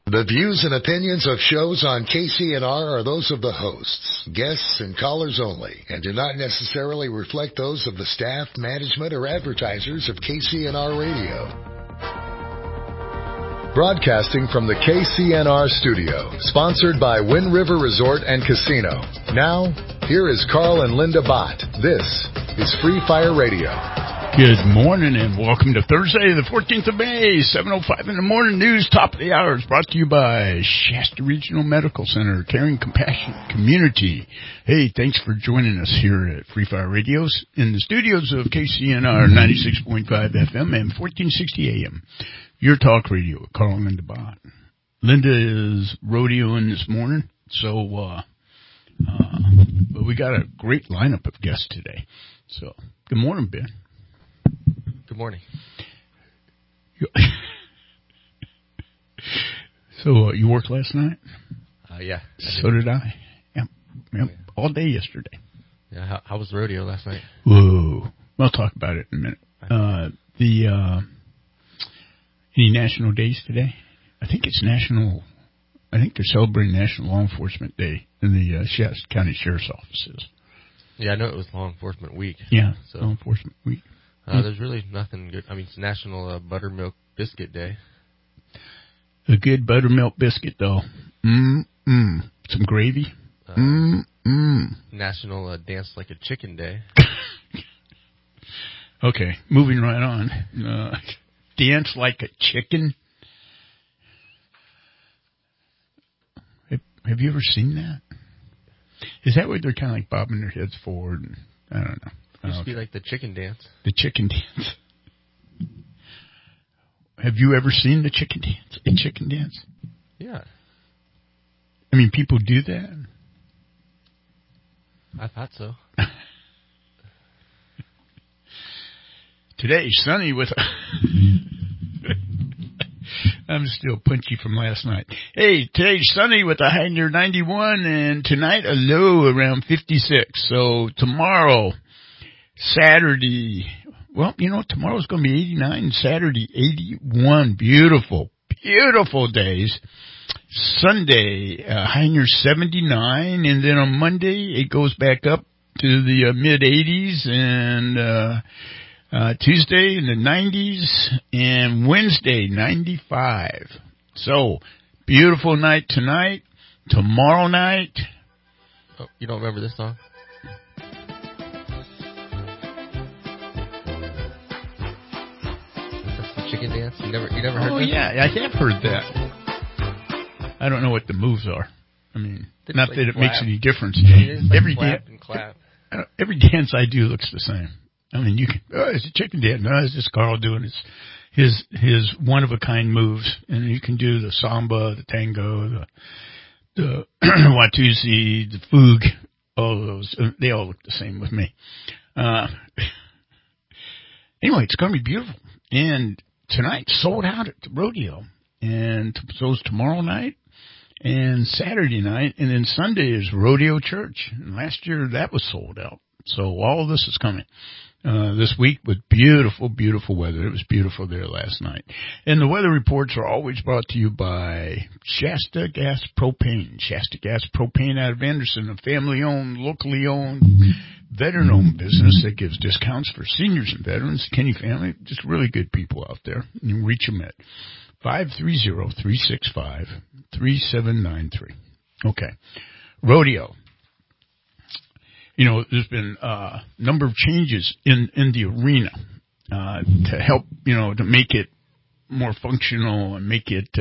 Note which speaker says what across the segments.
Speaker 1: The views and opinions of shows on KCNR are those of the hosts, guests, and callers only, and do not necessarily reflect those of the staff, management, or advertisers of KCNR Radio. Broadcasting from the KCNR studio, sponsored by Wind River Resort and Casino. Now, here is Carl and Linda Bott. This is Free Fire Radio.
Speaker 2: Good morning and welcome to Thursday, the 14th of May, 7:05 in the morning. News, top of the hour, is brought to you by Shasta Regional Medical Center, caring, compassionate community. Hey, thanks for joining us here at Free Fire Radios in the studios of KCNR 96.5 FM and 1460 AM. Your talk radio, Carl and Linda Bott. Linda is rodeoing this morning, so but we got a great lineup of guests today. So, good morning, Ben.
Speaker 3: Good morning.
Speaker 2: So, you worked last night?
Speaker 3: Yeah.
Speaker 2: So did I. Yep. All day yesterday.
Speaker 3: Yeah. How was the rodeo last night?
Speaker 2: Whoa. We'll talk about it in a minute. Any national days today? I think they're celebrating National Law Enforcement Day in the Shasta County Sheriff's offices.
Speaker 3: Yeah, I know it was Law Enforcement Week.
Speaker 2: Yeah, so. Law Enforcement Week.
Speaker 3: There's really nothing good. I mean, it's National Buttermilk Biscuit Day.
Speaker 2: A good buttermilk biscuit, though. Some gravy.
Speaker 3: National Dance Like a Chicken Day.
Speaker 2: Okay, moving right on. Dance like a chicken. Have you ever seen that? Is that where they're kind of like bobbing their heads forward? And, I don't know.
Speaker 3: It used to be like the chicken dance.
Speaker 2: The chicken dance. Have you ever seen the chicken dance? A chicken dance?
Speaker 3: Yeah.
Speaker 2: I mean, people do that?
Speaker 3: I thought so.
Speaker 2: Today, sunny with... I'm still punchy from last night. Hey, today's sunny with a high near 91, and tonight a low around 56. So tomorrow, Saturday, well, tomorrow's going to be 89, Saturday 81. Beautiful, beautiful days. Sunday, high near 79, and then on Monday it goes back up to the mid-80s, and Tuesday in the 90s, and Wednesday 95. So, beautiful night tonight. Tomorrow night.
Speaker 3: Oh, you don't remember this song? That's the chicken dance. You never heard that?
Speaker 2: Oh yeah, I have heard that. I don't know what the moves are. I mean, not that it makes any difference. Every dance I do looks the same. I mean, it's a chicken dance. No, it's just Carl doing his one-of-a-kind moves. And you can do the samba, the tango, the watusi, the fugue, all of those. They all look the same with me. Anyway, it's going to be beautiful. And tonight, sold out at the rodeo. And so is tomorrow night and Saturday night. And then Sunday is Rodeo Church. And last year, that was sold out. So all of this is coming. This week with beautiful, beautiful weather. It was beautiful there last night. And the weather reports are always brought to you by Shasta Gas Propane. Shasta Gas Propane out of Anderson, a family-owned, locally owned, veteran-owned business that gives discounts for seniors and veterans. Kenny family, just really good people out there. You can reach them at 530-365-3793. Okay. Rodeo. There's been a number of changes in the arena to help, to make it more functional and make it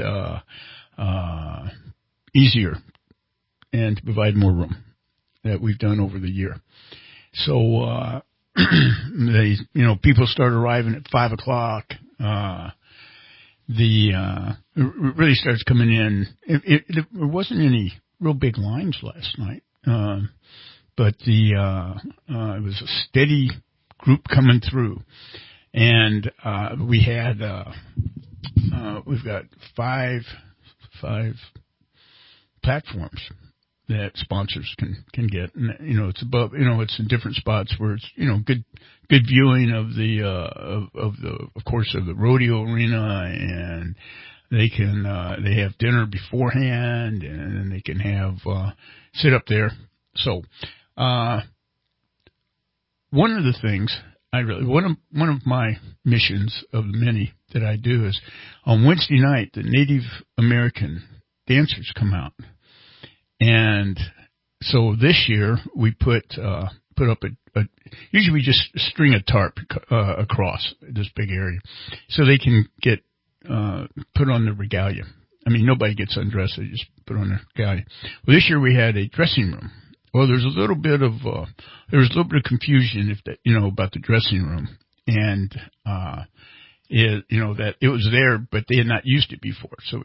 Speaker 2: easier and to provide more room that we've done over the year. So people start arriving at 5 o'clock. It really starts coming in. There wasn't any real big lines last night. But it was a steady group coming through. And, we've got five platforms that sponsors can get. And, it's above, it's in different spots where it's, good viewing of the, of course, of the rodeo arena and they can they have dinner beforehand, and then they can have sit up there. So one of the things one of my missions of the many that I do is on Wednesday night the Native American dancers come out, and so this year we put up usually we just string a tarp across this big area so they can get put on the regalia. I mean, nobody gets undressed; they just put on their regalia. Well, this year we had a dressing room. Well, there's a little bit of confusion about the dressing room, and that it was there, but they had not used it before. So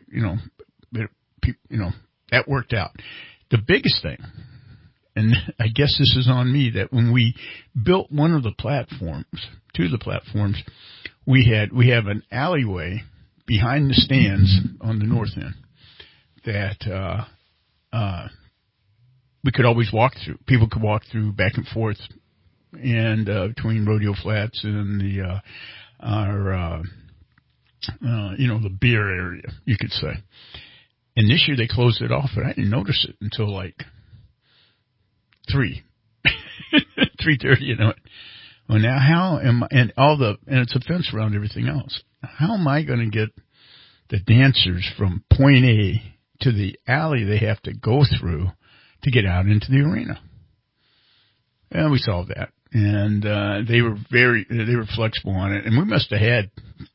Speaker 2: that worked out. The biggest thing, and I guess this is on me, that when we built two of the platforms, we have an alleyway behind the stands on the north end that we could always walk through. People could walk through back and forth, and between Rodeo Flats and the beer area, you could say. And this year they closed it off, but I didn't notice it until like 3:30. Well, now how am I? And it's a fence around everything else. How am I going to get the dancers from point A to the alley they have to go through to get out into the arena? And we solved that, and they were flexible on it, and we must have had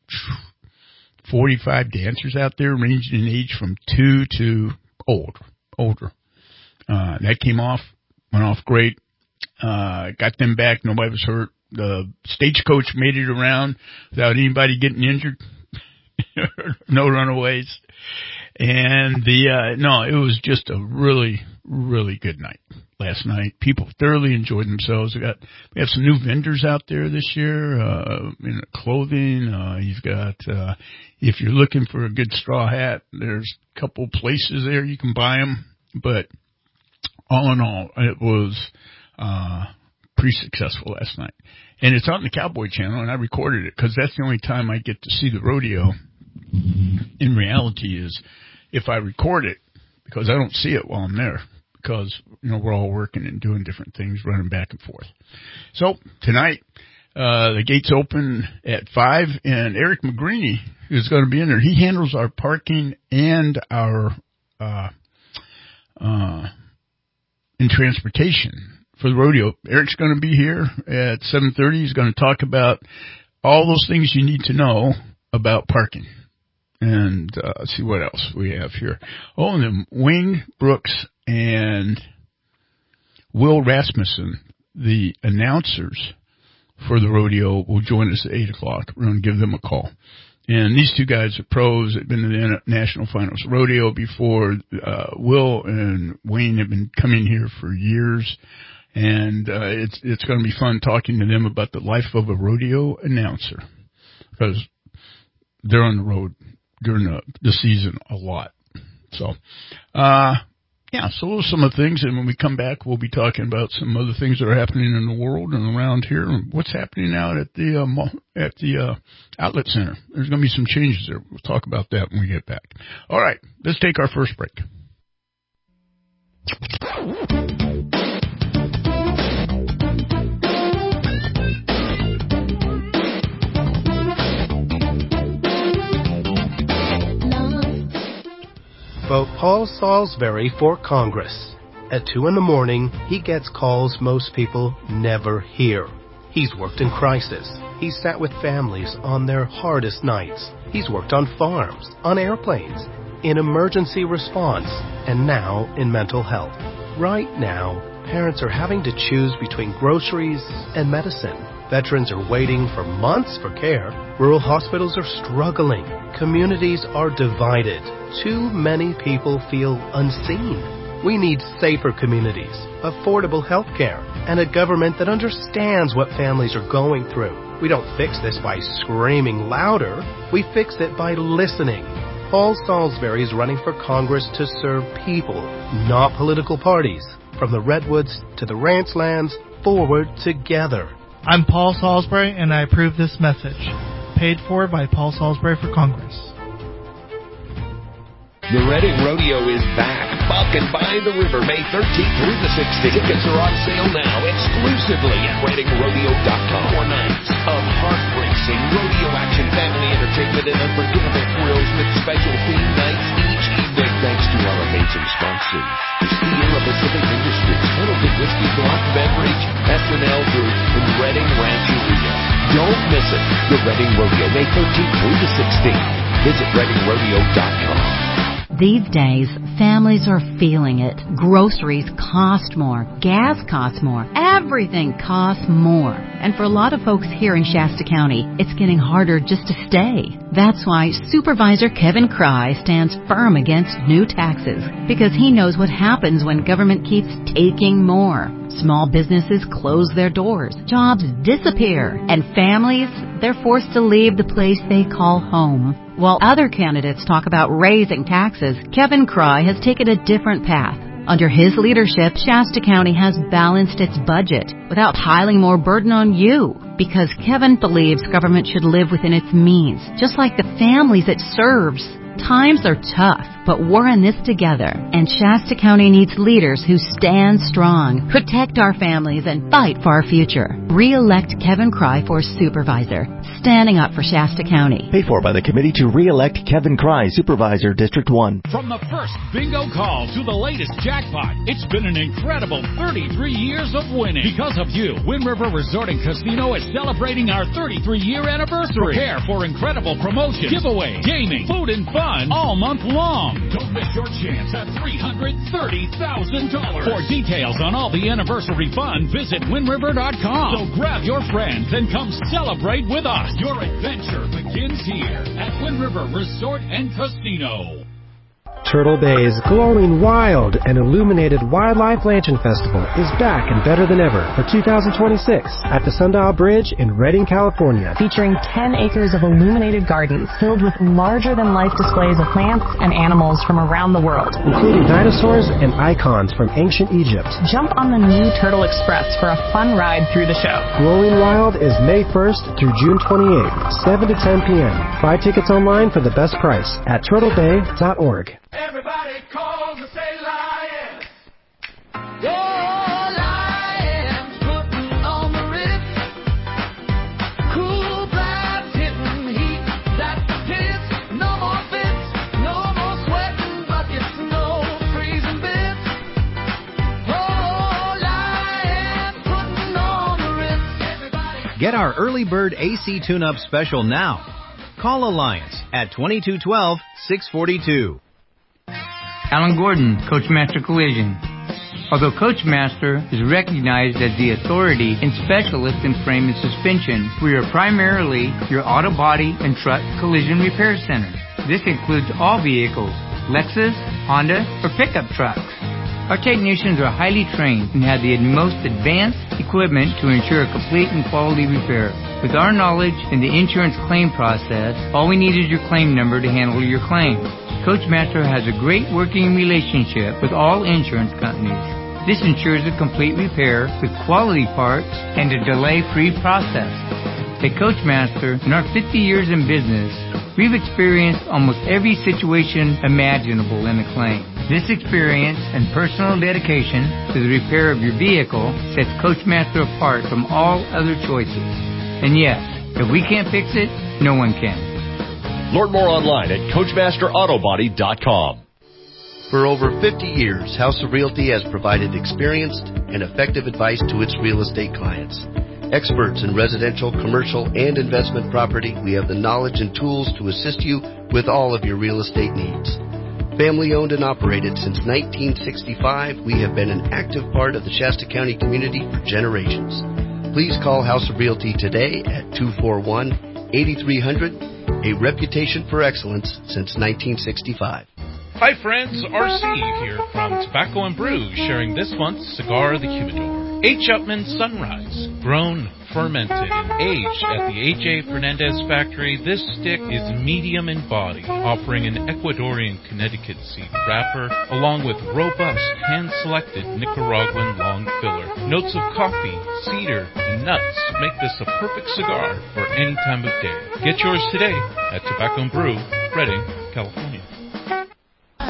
Speaker 2: 45 dancers out there, ranging in age from 2 to older. That went off great. Got them back. Nobody was hurt. The stagecoach made it around without anybody getting injured. No runaways. And it was just a really, really good night last night. People thoroughly enjoyed themselves. We have some new vendors out there this year, in clothing. You've got, if you're looking for a good straw hat, there's a couple places there you can buy them. But all in all, it was, pretty successful last night. And it's on the Cowboy Channel, and I recorded it because that's the only time I get to see the rodeo. In reality is if I record it, because I don't see it while I'm there, because, we're all working and doing different things, running back and forth. So tonight, the gates open at 5, and Eric McGreeny is going to be in there. He handles our parking and our, in transportation for the rodeo. Eric's going to be here at 7:30. He's going to talk about all those things you need to know about parking. And see what else we have here. Oh, and then Wayne Brooks and Will Rasmussen, the announcers for the rodeo, will join us at 8 o'clock. We're going to give them a call. And these two guys are pros. They've been to the National Finals Rodeo before. Will and Wayne have been coming here for years. And it's going to be fun talking to them about the life of a rodeo announcer, because they're on the road during the season a lot. So, so those are some of the things. And when we come back, we'll be talking about some other things that are happening in the world and around here, and what's happening out at the outlet center. There's going to be some changes there. We'll talk about that when we get back. All right, let's take our first break.
Speaker 4: Vote Paul Salisbury for Congress. At 2 a.m, he gets calls most people never hear. He's worked in crisis. He's sat with families on their hardest nights. He's worked on farms, on airplanes, in emergency response, and now in mental health. Right now, parents are having to choose between groceries and medicine. Veterans are waiting for months for care. Rural hospitals are struggling. Communities are divided. Too many people feel unseen. We need safer communities, affordable health care, and a government that understands what families are going through. We don't fix this by screaming louder. We fix it by listening. Paul Salisbury is running for Congress to serve people, not political parties. From the Redwoods to the ranch lands, forward together.
Speaker 5: I'm Paul Salisbury, and I approve this message. Paid for by Paul Salisbury for Congress. The Reading Rodeo is back. Bucking by the River, May 13th through the 16th. Tickets are on sale now exclusively at ReadingRodeo.com. 4 nights of heart-racing rodeo action, family entertainment, and unforgettable thrills with special theme nights each evening. Thanks to our amazing sponsors: Sierra Pacific Industries, Pendleton Whiskey, Block Beverage, S&L Group, and Reading Rancheria. Don't miss it. The Reading Rodeo, May 13th through the 16th. Visit ReadingRodeo.com.
Speaker 6: These days, families are feeling it. Groceries cost more. Gas costs more. Everything costs more. And for a lot of folks here in Shasta County, it's getting harder just to stay. That's why Supervisor Kevin Cry stands firm against new taxes, because he knows what happens when government keeps taking more. Small businesses close their doors, jobs disappear, and families, they're forced to leave the place they call home. While other candidates talk about raising taxes, Kevin Cry has taken a different path. Under his leadership, Shasta County has balanced its budget without piling more burden on you, because Kevin believes government should live within its means, just like the families it serves. Times are tough, but we're in this together, and Shasta County needs leaders who stand strong, protect our families, and fight for our future. Re-elect Kevin Cry for Supervisor, standing up for Shasta County.
Speaker 7: Paid for by the committee to re-elect Kevin Cry, Supervisor, District 1.
Speaker 8: From the first bingo call to the latest jackpot, it's been an incredible 33 years of winning. Because of you, Wind River Resort and Casino is celebrating our 33-year anniversary. Prepare for incredible promotions, giveaways, gaming, food, and fun all month long. Don't miss your chance at $330,000. For details on all the anniversary fun, visit WindRiver.com. So grab your friends and come celebrate with us. Your adventure begins here at Wind River Resort and Casino.
Speaker 9: Turtle Bay's glowing wild and illuminated Wildlife Lantern Festival is back and better than ever for 2026 at the Sundial Bridge in Redding, California.
Speaker 10: Featuring 10 acres of illuminated gardens filled with larger-than-life displays of plants and animals from around the world,
Speaker 9: including dinosaurs and icons from ancient Egypt.
Speaker 10: Jump on the new Turtle Express for a fun ride through the show.
Speaker 9: Glowing Wild is May 1st through June 28th, 7 to 10 p.m. Buy tickets online for the best price at turtlebay.org.
Speaker 11: Everybody calls and say lions. Oh, lions putting on the Ritz. Cool vibes hitting heat. That's the tits. No more fits. No more sweating buckets. No freezing bits. Oh, lions putting on the Ritz. Everybody.
Speaker 12: Get our early bird AC tune-up special now. Call Alliance at 2212-642.
Speaker 13: Alan Gordon, Coachmaster Collision. Although Coachmaster is recognized as the authority and specialist in frame and suspension, we are primarily your auto body and truck collision repair center. This includes all vehicles, Lexus, Honda, or pickup trucks. Our technicians are highly trained and have the most advanced equipment to ensure a complete and quality repair. With our knowledge in the insurance claim process, all we need is your claim number to handle your claim. Coachmaster has a great working relationship with all insurance companies. This ensures a complete repair with quality parts and a delay-free process. At Coachmaster, in our 50 years in business, we've experienced almost every situation imaginable in a claim. This experience and personal dedication to the repair of your vehicle sets Coachmaster apart from all other choices. And yes, if we can't fix it, no one can.
Speaker 14: Learn more online at CoachmasterAutobody.com.
Speaker 15: For over 50 years, House of Realty has provided experienced and effective advice to its real estate clients. Experts in residential, commercial, and investment property, we have the knowledge and tools to assist you with all of your real estate needs. Family owned and operated since 1965, we have been an active part of the Shasta County community for generations. Please call House of Realty today at 241-8300. A reputation for excellence since 1965.
Speaker 16: Hi friends, RC here from Tobacco and Brew, sharing this month's Cigar the Humidor. H. Upmann Sunrise, grown, fermented, and aged at the A.J. Fernandez factory, this stick is medium in body, offering an Ecuadorian Connecticut seed wrapper, along with robust, hand-selected Nicaraguan long filler. Notes of coffee, cedar, and nuts make this a perfect cigar for any time of day. Get yours today at Tobacco and Brew, Redding, California.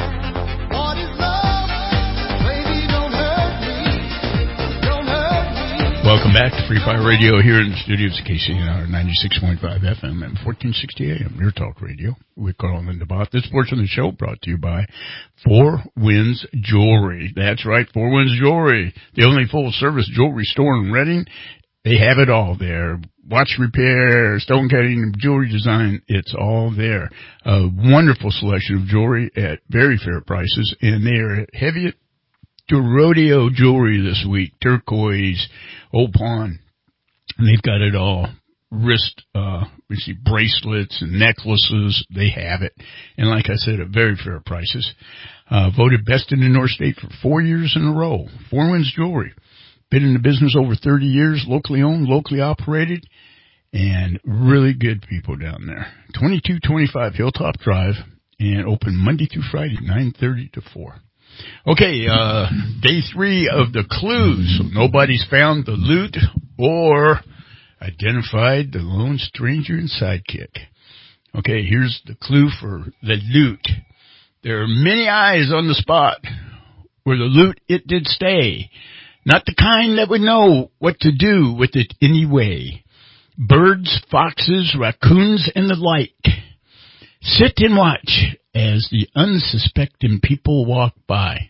Speaker 2: Welcome back to Free Fire Radio here in the studios of KCNR 96.5 FM and 1460 AM, your talk radio with Carl and Linda Bott. This portion of the show brought to you by Four Winds Jewelry. That's right, Four Winds Jewelry, the only full-service jewelry store in Reading. They have it all there. Watch repair, stone cutting, jewelry design, it's all there. A wonderful selection of jewelry at very fair prices, and they are heavy to rodeo jewelry this week. Turquoise, Old Pawn, and they've got it all. Wrist, we see bracelets and necklaces. They have it. And like I said, at very fair prices. Voted best in the North State for 4 years in a row. Four Winds Jewelry. Been in the business over 30 years, locally owned, locally operated, and really good people down there. 2225 Hilltop Drive, and open Monday through Friday, 9:30 to 4. Okay, day 3 of the clues. So nobody's found the loot or identified the lone stranger and sidekick. Okay, here's the clue for the loot. There are many eyes on the spot where the loot, it did stay. Not the kind that would know what to do with it anyway. Birds, foxes, raccoons, and the like. Sit and watch as the unsuspecting people walk by.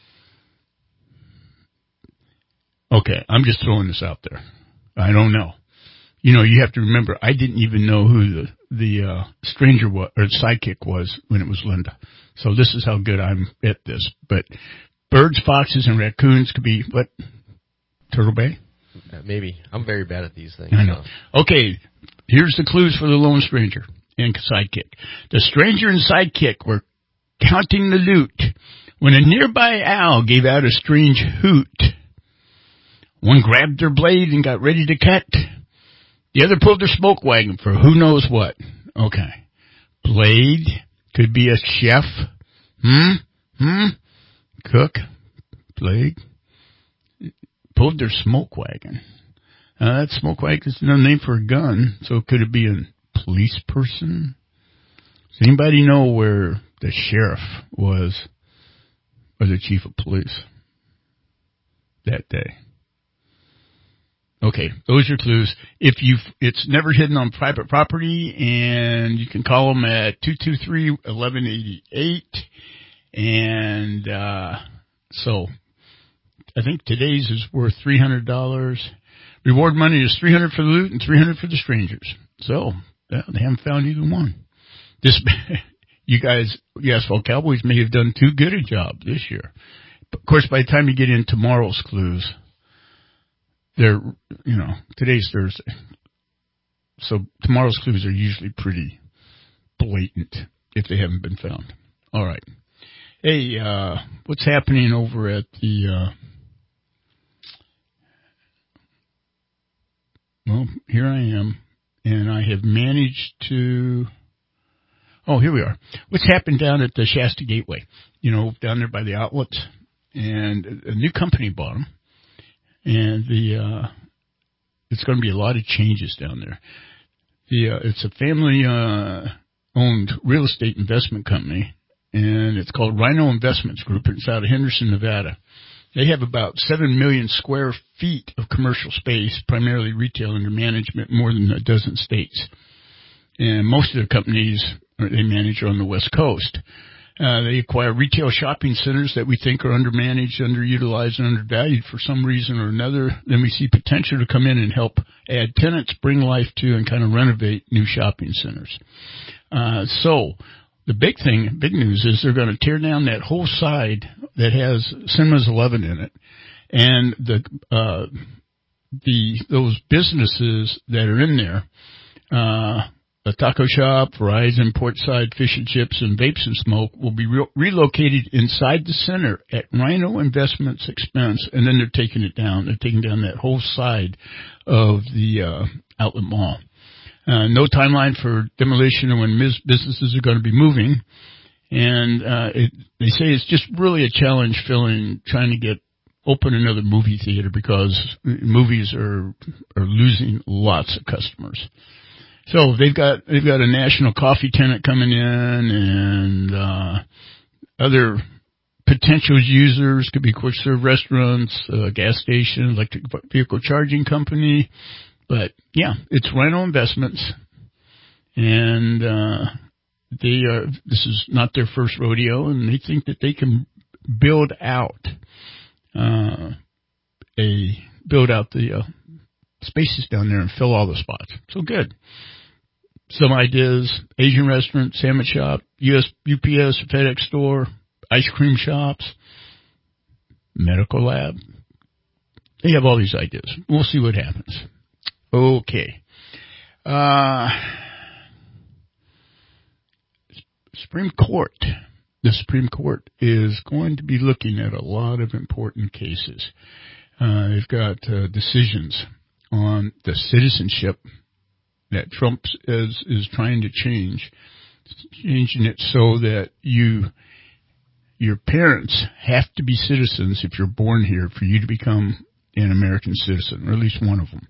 Speaker 2: Okay, I'm just throwing this out there. I don't know. You know, you have to remember, I didn't even know who the stranger was, or sidekick was when it was Linda. So this is how good I'm at this. But birds, foxes, and raccoons could be, what? Turtle Bay?
Speaker 3: Maybe. I'm very bad at these things.
Speaker 2: I know. Okay, here's the clues for the lone stranger and sidekick. The stranger and sidekick were counting the loot when a nearby owl gave out a strange hoot. One grabbed their blade and got ready to cut. The other pulled their smoke wagon for who knows what. Okay. Blade could be a chef. Cook. Blade. Pulled their smoke wagon. That smoke wagon is no name for a gun, so could it be a police person? Does anybody know where the sheriff was, or the chief of police that day? Okay, those are clues. It's never hidden on private property, and you can call them at 223-1188. And so I think today's is worth $300. Reward money is $300 for the loot and $300 for the strangers. So they haven't found either one. You guys, the Asphalt Cowboys, may have done too good a job this year. But of course, by the time you get in tomorrow's clues, they're, today's Thursday. So tomorrow's clues are usually pretty blatant if they haven't been found. All right. Hey, what's happening over at the, well, here I am, and I have managed to, here we are. What's happened down at the Shasta Gateway? Down there by the outlets, and a new company bought them. And it's going to be a lot of changes down there. It's a family owned real estate investment company, and it's called Rhino Investments Group. It's out of Henderson, Nevada. They have about 7 million square feet of commercial space, primarily retail under management, more than a dozen states. And most of the companies they manage are on the West Coast. They acquire retail shopping centers that we think are undermanaged, underutilized, and undervalued for some reason or another. Then we see potential to come in and help add tenants, bring life to, and kind of renovate new shopping centers. So the big news is they're going to tear down that whole side that has Cinemas 11 in it, and those businesses that are in there. A taco shop, Verizon, Portside Fish and Chips, and Vapes and Smoke will be relocated inside the center at Rhino Investments' expense, and then they're taking it down. They're taking down that whole side of the outlet mall. No timeline for demolition or when businesses are going to be moving, and they say it's just really a challenge trying to open another movie theater because movies are losing lots of customers. So they've got a national coffee tenant coming in and other potential users could be quick serve restaurants, gas station, electric vehicle charging company. But yeah, it's Rhino Investments, and this is not their first rodeo, and they think that they can build out the spaces down there and fill all the spots. So good. Some ideas: Asian restaurant, sandwich shop, UPS, FedEx store, ice cream shops, medical lab. They have all these ideas. We'll see what happens. Okay. Supreme Court. The Supreme Court is going to be looking at a lot of important cases. They've got decisions on the citizenship that Trump is trying to change, changing it so that your parents have to be citizens if you're born here for you to become an American citizen, or at least one of them.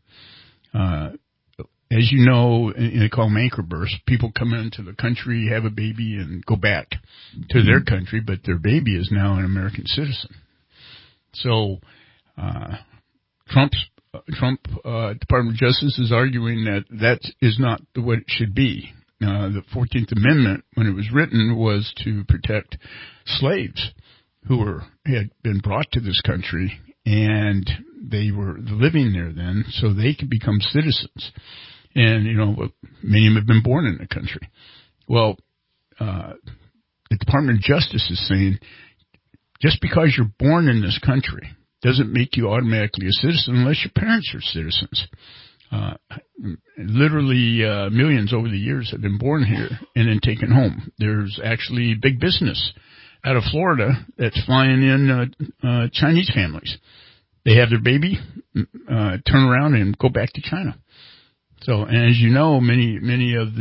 Speaker 2: As you know, they call them anchor births. People come into the country, have a baby, and go back to their country, but their baby is now an American citizen. So, Trump Department of Justice is arguing that is not what it should be. The 14th Amendment, when it was written, was to protect slaves who had been brought to this country, and they were living there then, so they could become citizens. And, many of them have been born in the country. Well, the Department of Justice is saying, just because you're born in this country doesn't make you automatically a citizen unless your parents are citizens. Literally, millions over the years have been born here and then taken home. There's actually big business out of Florida that's flying in Chinese families. They have their baby, turn around and go back to China. So, and as you know, many around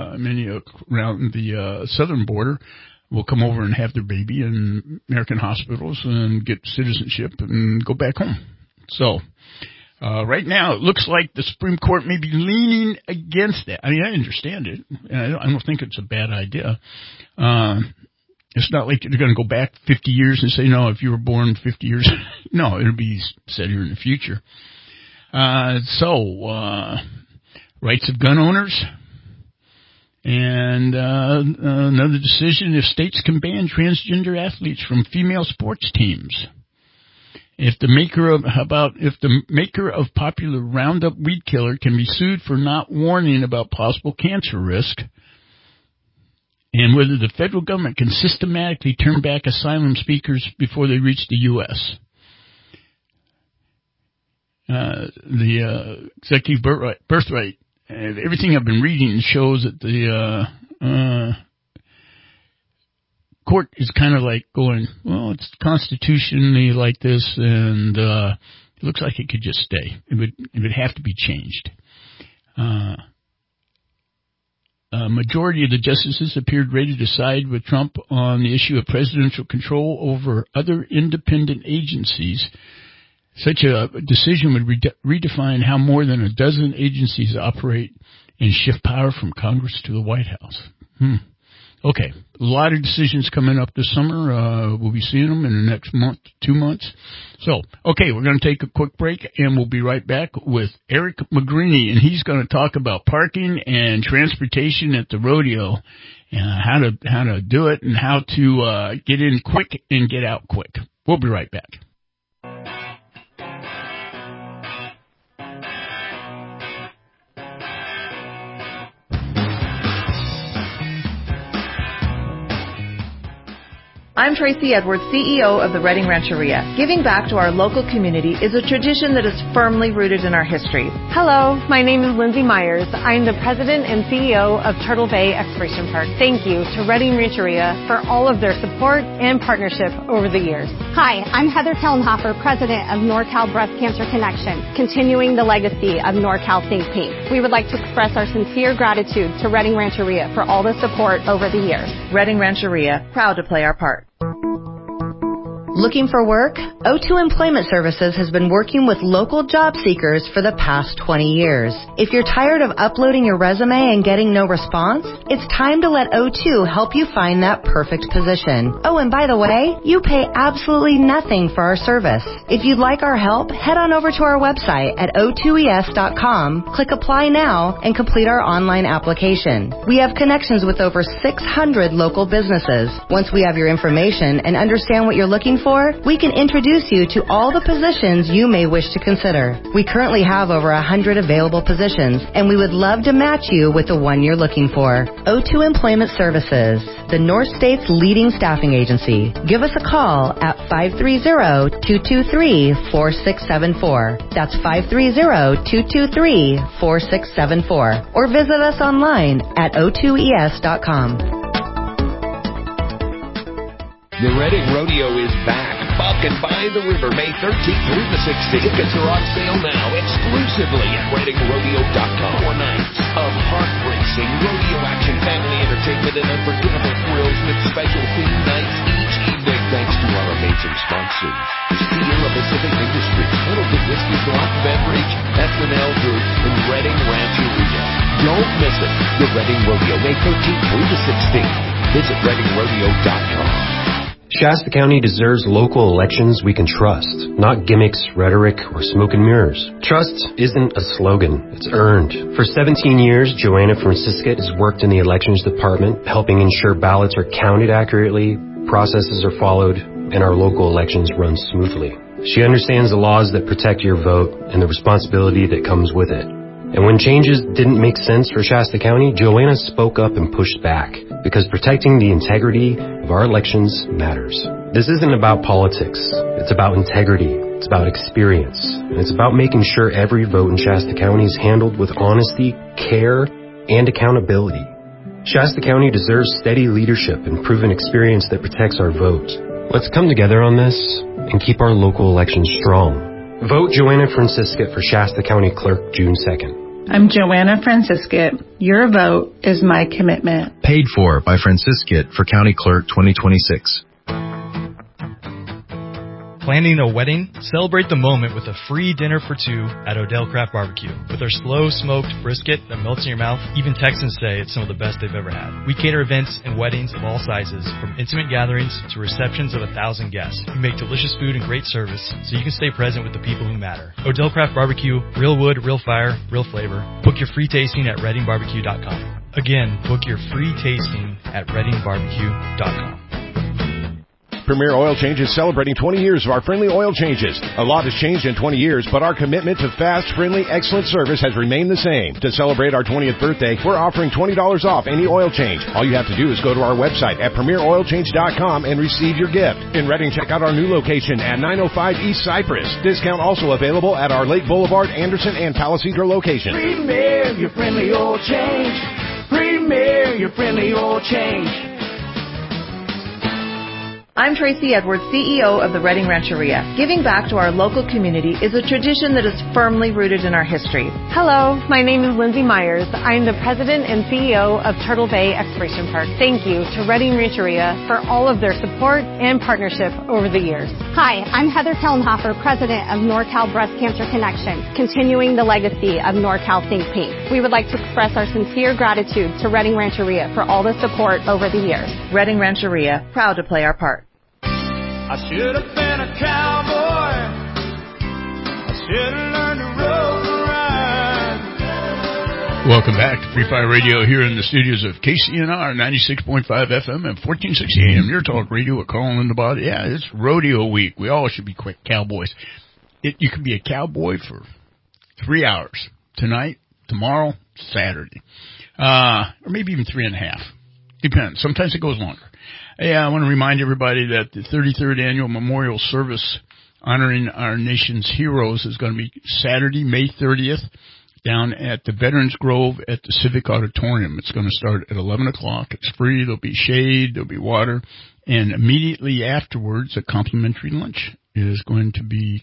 Speaker 2: the southern border will come over and have their baby in American hospitals and get citizenship and go back home. So, right now it looks like the Supreme Court may be leaning against that. I mean, I understand it, and I don't think it's a bad idea. It's not like they're going to go back 50 years and say, no, if you were born 50 years, no, it'll be said here in the future. Rights of gun owners, and another decision if states can ban transgender athletes from female sports teams. If the maker of popular Roundup weed killer can be sued for not warning about possible cancer risk, and whether the federal government can systematically turn back asylum seekers before they reach the U.S. The executive birthright. Everything I've been reading shows that the court is kind of like going, well, it's constitutionally like this, and it looks like it could just stay. It would have to be changed. A majority of the justices appeared ready to side with Trump on the issue of presidential control over other independent agencies. Such a decision would redefine how more than a dozen agencies operate and shift power from Congress to the White House. Okay, a lot of decisions coming up this summer. We'll be seeing them in the next month, 2 months. So, okay, we're going to take a quick break, and we'll be right back with Eric McGreeny, and he's going to talk about parking and transportation at the rodeo, and how to do it, and how to get in quick and get out quick. We'll be right back.
Speaker 17: I'm Tracy Edwards, CEO of the Reading Rancheria. Giving back to our local community is a tradition that is firmly rooted in our history.
Speaker 10: Hello, my name is Lindsay Myers. I'm the president and CEO of Turtle Bay Exploration Park. Thank you to Reading Rancheria for all of their support and partnership over the years.
Speaker 18: Hi, I'm Heather Kellenhofer, president of NorCal Breast Cancer Connection, continuing the legacy of NorCal Think Pink. We would like to express our sincere gratitude to Reading Rancheria for all the support over the years.
Speaker 17: Reading Rancheria, proud to play our part.
Speaker 19: Looking for work? O2 Employment Services has been working with local job seekers for the past 20 years. If you're tired of uploading your resume and getting no response, it's time to let O2 help you find that perfect position. Oh, and by the way, you pay absolutely nothing for our service. If you'd like our help, head on over to our website at o2es.com, click Apply Now, and complete our online application. We have connections with over 600 local businesses. Once we have your information and understand what you're looking for, we can introduce you to all the positions you may wish to consider. We currently have over 100 available positions, and we would love to match you with the one you're looking for. O2 Employment Services, the North State's leading staffing agency. Give us a call at 530-223-4674. That's 530-223-4674. Or visit us online at o2es.com.
Speaker 5: The Reading Rodeo is back. Buck and by the River, May 13th through the 16th. Tickets are on sale now exclusively at ReadingRodeo.com. 4 nights of heart-racing rodeo action, family entertainment, and unforgettable thrills with special theme nights each evening. Thanks to our amazing sponsors: Sierra Pacific Industries, Littleton Whiskey Block Beverage, S&L Group, and Reading Rancheria. Don't miss it. The Reading Rodeo, May 13th through the 16th. Visit ReadingRodeo.com.
Speaker 9: Shasta County deserves local elections we can trust, not gimmicks, rhetoric, or smoke and mirrors. Trust isn't a slogan, it's earned. For 17 years, Joanna Francisca has worked in the elections department, helping ensure ballots are counted accurately, processes are followed, and our local elections run smoothly. She understands the laws that protect your vote and the responsibility that comes with it. And when changes didn't make sense for Shasta County, Joanna spoke up and pushed back, because protecting the integrity of our elections matters. This isn't about politics. It's about integrity. It's about experience. And it's about making sure every vote in Shasta County is handled with honesty, care, and accountability. Shasta County deserves steady leadership and proven experience that protects our vote. Let's come together on this and keep our local elections strong. Vote Joanna Francisca for Shasta County Clerk June 2nd.
Speaker 20: I'm Joanna Francisca. Your vote is my commitment.
Speaker 21: Paid for by Francisca for County Clerk 2026.
Speaker 22: Planning a wedding? Celebrate the moment with a free dinner for two at Odell Craft Barbecue. With our slow smoked brisket that melts in your mouth, even Texans say it's some of the best they've ever had. We cater events and weddings of all sizes, from intimate gatherings to receptions of 1,000 guests. We make delicious food and great service, so you can stay present with the people who matter. Odell Craft Barbecue, real wood, real fire, real flavor. Book your free tasting at ReadingBarbecue.com. Again, book your free tasting at ReadingBarbecue.com.
Speaker 23: Premier Oil Change is celebrating 20 years of our friendly oil changes. A lot has changed in 20 years, but our commitment to fast, friendly, excellent service has remained the same. To celebrate our 20th birthday, we're offering $20 off any oil change. All you have to do is go to our website at PremierOilChange.com and receive your gift. In Reading, check out our new location at 905 East Cypress. Discount also available at our Lake Boulevard, Anderson, and Palisadro locations.
Speaker 11: Premier, your friendly oil change. Premier, your friendly oil change.
Speaker 17: I'm Tracy Edwards, CEO of the Reading Rancheria. Giving back to our local community is a tradition that is firmly rooted in our history.
Speaker 10: Hello, my name is Lindsay Myers. I'm the president and CEO of Turtle Bay Exploration Park. Thank you to Reading Rancheria for all of their support and partnership over the years.
Speaker 18: Hi, I'm Heather Kellenhofer, president of NorCal Breast Cancer Connection, continuing the legacy of NorCal Think Pink. We would like to express our sincere gratitude to Reading Rancheria for all the support over the years.
Speaker 17: Reading Rancheria, proud to play our part.
Speaker 11: I should have been a cowboy. I should have learned to rope and ride.
Speaker 2: Welcome back to Free Fire Radio here in the studios of KCNR 96.5 FM and 1460 AM. Your talk radio with Carl in the body. Yeah, it's rodeo week. We all should be quick cowboys. You can be a cowboy for 3 hours. Tonight, tomorrow, Saturday. Or maybe even 3.5. Depends. Sometimes it goes longer. Yeah, I want to remind everybody that the 33rd Annual Memorial Service honoring our nation's heroes is going to be Saturday, May 30th, down at the Veterans Grove at the Civic Auditorium. It's going to start at 11 o'clock. It's free. There'll be shade. There'll be water. And immediately afterwards, a complimentary lunch is going to be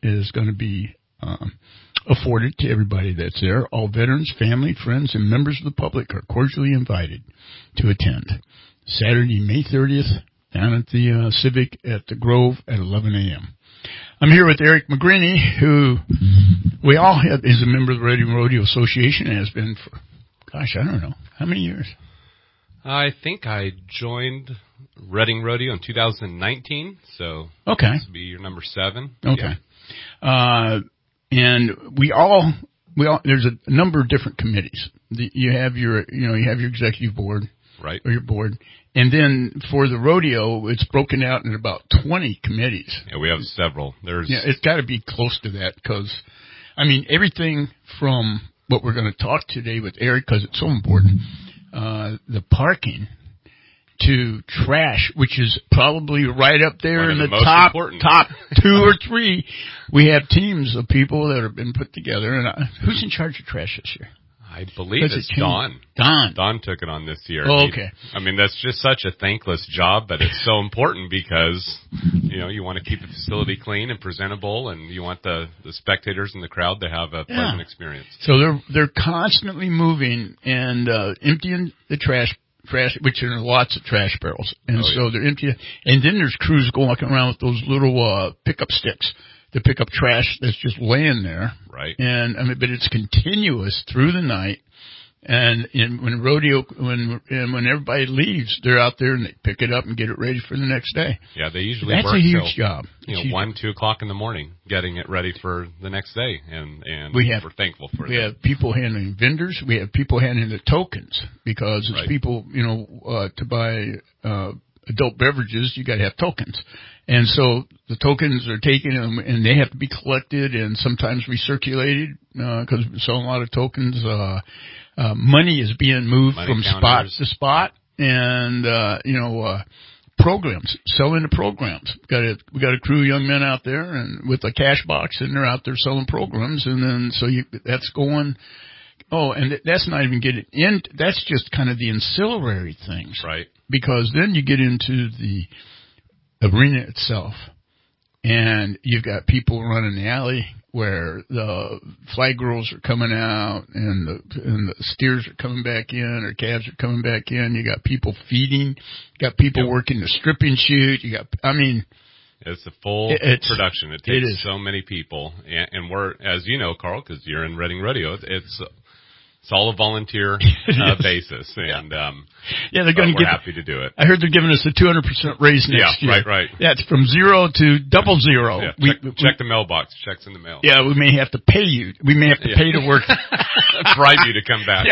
Speaker 2: afforded to everybody that's there. All veterans, family, friends, and members of the public are cordially invited to attend. Saturday, May 30th, down at the Civic at the Grove at 11 a.m. I'm here with Eric McGrinney, who we all have, is a member of the Reading Rodeo Association and has been for, gosh, I don't know, how many years?
Speaker 1: I think I joined Reading Rodeo in 2019, so
Speaker 2: okay.
Speaker 1: This will be your number 7.
Speaker 2: Okay. Yeah. And we all, there's a number of different committees. You have your executive board.
Speaker 1: Right.
Speaker 2: Or your board. And then for the rodeo, it's broken out in about 20 committees.
Speaker 1: Yeah, we have several.
Speaker 2: It's got to be close to that because, I mean, everything from what we're going to talk today with Eric, because it's so important, the parking to trash, which is probably right up there in the top 2 or 3. We have teams of people that have been put together. And who's in charge of trash this year?
Speaker 1: I believe it's Don. Don took it on this year.
Speaker 2: Oh, okay.
Speaker 1: That's just such a thankless job, but it's so important because, you want to keep the facility clean and presentable, and you want the spectators and the crowd to have a pleasant experience.
Speaker 2: So they're constantly moving and emptying the trash, which are lots of trash barrels. And they're emptying. And then there's crews walking around with those little pickup sticks to pick up trash that's just laying there.
Speaker 1: Right.
Speaker 2: And but it's continuous through the night. And when everybody leaves, they're out there and they pick it up and get it ready for the next day.
Speaker 1: Yeah, they usually
Speaker 2: That's
Speaker 1: work
Speaker 2: a huge job.
Speaker 1: 1, 2 o'clock in the morning, getting it ready for the next day, and we're thankful for that.
Speaker 2: We have people handling vendors. We have people handling the tokens because it's people, to buy adult beverages, you got to have tokens. And so the tokens are taken and they have to be collected and sometimes recirculated because we sell a lot of tokens. Money is being moved from spot to spot, and programs, selling the programs. We got a crew of young men out there and with a cash box, and they're out there selling programs, and then that's going. Oh, and that's not even getting in. That's just kind of the ancillary things,
Speaker 1: right?
Speaker 2: Because then you get into the arena itself, and you've got people running the alley where the flag girls are coming out and the steers are coming back in or calves are coming back in. You got people feeding, you got people working the stripping chute.
Speaker 1: It's a full production. It takes so many people, and we're, as you know, Carl, because you're in Reading Rodeo, it's all a volunteer basis, and
Speaker 2: they're going to
Speaker 1: we're happy to do it.
Speaker 2: I heard they're giving us a 200% raise next year.
Speaker 1: Right.
Speaker 2: Yeah, it's from 0 to 00.
Speaker 1: Yeah, check the mailbox. Checks in the mail.
Speaker 2: Yeah, we may have to pay you. We may have to pay to work.
Speaker 1: Bribe you to come back.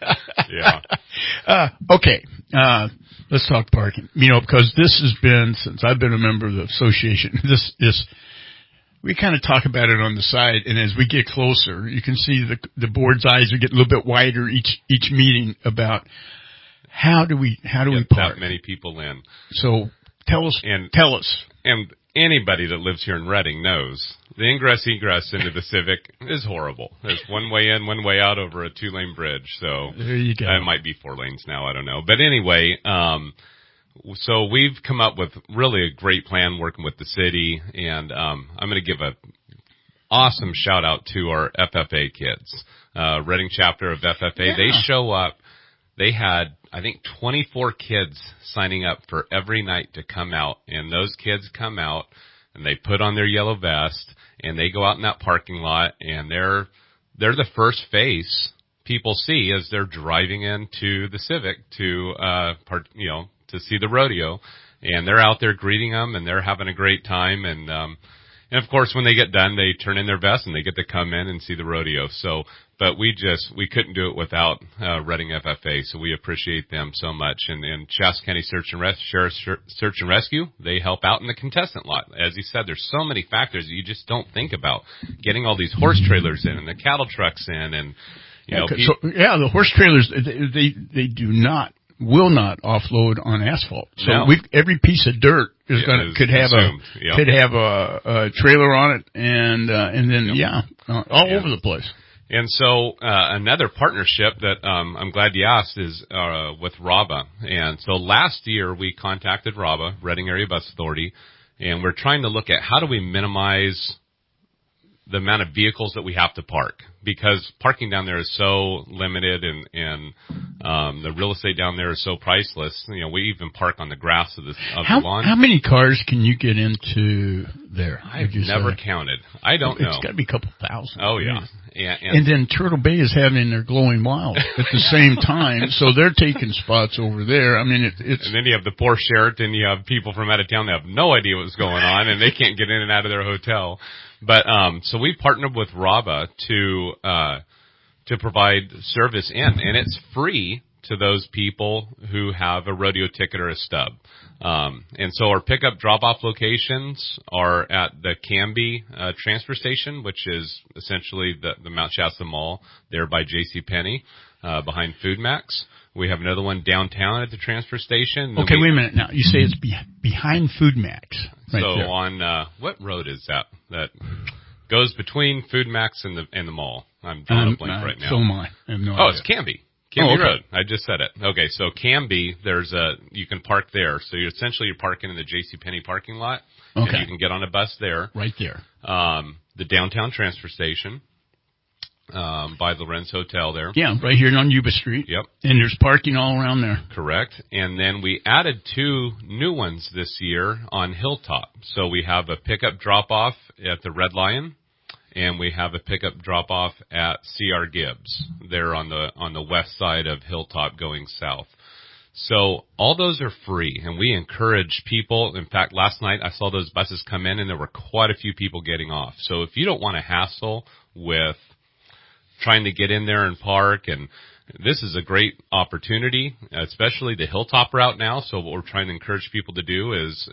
Speaker 2: Okay. Let's talk parking. Because this has been, since I've been a member of the association, we kind of talk about it on the side, and as we get closer, you can see the board's eyes are getting a little bit wider each meeting about how do we park?
Speaker 1: That many people in.
Speaker 2: So tell us.
Speaker 1: And anybody that lives here in Reading knows the ingress-egress into the Civic is horrible. There's one way in, one way out over a 2-lane bridge. So
Speaker 2: there you go.
Speaker 1: It might be 4 lanes now. I don't know. But anyway, so we've come up with really a great plan working with the city, and I'm going to give a awesome shout out to our FFA kids, Reading chapter of FFA. Yeah. They show up. They had, I think, 24 kids signing up for every night to come out, and those kids come out and they put on their yellow vest and they go out in that parking lot, and they're the first face people see as they're driving into the Civic to see the rodeo, and they're out there greeting them, and they're having a great time. And of course, when they get done, they turn in their vest and they get to come in and see the rodeo. So, but we couldn't do it without Reading FFA. So we appreciate them so much. And Shasta County Sheriff's Search and Rescue, they help out in the contestant lot. As you said, there's so many factors that you just don't think about. Getting all these horse trailers in and the cattle trucks in, and
Speaker 2: the horse trailers will not offload on asphalt. So every piece of dirt could have a trailer on it, and then all over the place.
Speaker 1: And so another partnership that I'm glad you asked is with RABA. And so last year we contacted RABA, Reading Area Bus Authority, and we're trying to look at how do we minimize the amount of vehicles that we have to park, because parking down there is so limited, and the real estate down there is so priceless. You know, we even park on the grass of the lawn.
Speaker 2: How many cars can you get into there?
Speaker 1: I've never counted. I don't know.
Speaker 2: It's got to be a couple thousand.
Speaker 1: Oh yeah.
Speaker 2: And then Turtle Bay is having their Glowing Wild at the same time, so they're taking spots over there. I mean, it's.
Speaker 1: And then you have the poor Sheraton. You have people from out of town that have no idea what's going on, and they can't get in and out of their hotel. But so we partnered with RABA to provide service and it's free to those people who have a rodeo ticket or a stub. And so our pickup drop-off locations are at the Canby transfer station, which is essentially the Mount Shasta Mall there by JCPenney, behind Food Max. We have another one downtown at the transfer station.
Speaker 2: Okay, wait a minute now. You say it's behind Food Max. Right
Speaker 1: so
Speaker 2: there.
Speaker 1: on what road is that? That goes between Food Max and the mall. I'm drawing a blank right now.
Speaker 2: So am I. I have no idea.
Speaker 1: It's Canby. Canby Road. I just said it. Okay, so Canby, you can park there. So you're parking in the JCPenney parking lot.
Speaker 2: Okay.
Speaker 1: And you can get on a bus there.
Speaker 2: Right there.
Speaker 1: The downtown transfer station, by the Lorenz Hotel there.
Speaker 2: Yeah, right here on Yuba Street.
Speaker 1: Yep.
Speaker 2: And there's parking all around there.
Speaker 1: Correct. And then we added 2 new ones this year on Hilltop. So we have a pickup drop-off at the Red Lion, and we have a pickup drop-off at C.R. Gibbs. They're on the west side of Hilltop going south. So all those are free, and we encourage people. In fact, last night I saw those buses come in, and there were quite a few people getting off. So if you don't want to hassle with trying to get in there and park, and this is a great opportunity, especially the Hilltop route now. So what we're trying to encourage people to do is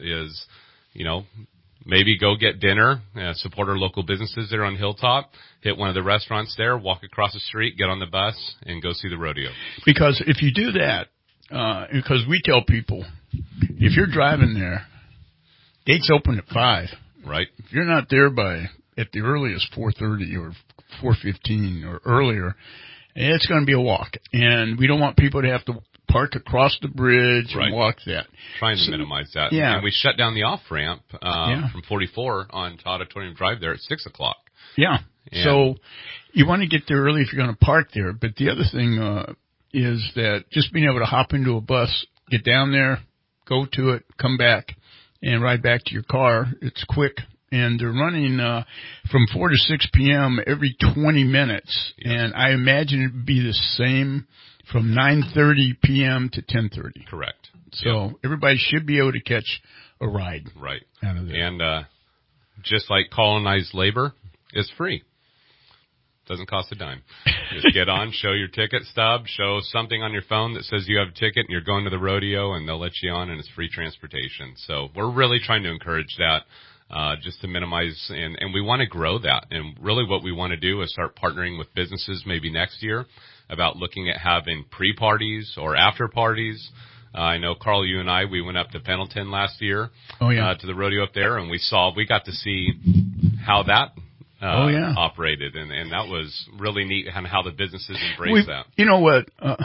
Speaker 1: maybe go get dinner, support our local businesses there on Hilltop, hit one of the restaurants there, walk across the street, get on the bus, and go see the rodeo.
Speaker 2: Because if you do that, because we tell people, if you're driving there, gates open at 5.
Speaker 1: Right.
Speaker 2: If you're not there at the earliest 4:30 or 4:15 or earlier, it's going to be a walk. And we don't want people to have to park across the bridge and walk that.
Speaker 1: Trying to minimize that.
Speaker 2: Yeah.
Speaker 1: And we shut down the off-ramp from 44 on to Auditorium Drive there at 6 o'clock.
Speaker 2: Yeah.
Speaker 1: And
Speaker 2: so you want to get there early if you're going to park there. But the other thing is that just being able to hop into a bus, get down there, go to it, come back, and ride back to your car. It's quick. And they're running from 4 to 6 p.m. every 20 minutes. Yes. And I imagine it would be the same from 9:30 p.m. to 10:30.
Speaker 1: Correct.
Speaker 2: So everybody should be able to catch a ride.
Speaker 1: Right.
Speaker 2: Out of there.
Speaker 1: And just like colonized labor, it's free. Doesn't cost a dime. Just get on, show your ticket stub, show something on your phone that says you have a ticket and you're going to the rodeo, and they'll let you on, and it's free transportation. So we're really trying to encourage that. Just to minimize, and we want to grow that. And really what we want to do is start partnering with businesses maybe next year about looking at having pre-parties or after parties. I know, Carl, you and I, we went up to Pendleton last year to the rodeo up there, and we got to see how that operated, and that was really neat, and how the businesses embrace that.
Speaker 2: You know what?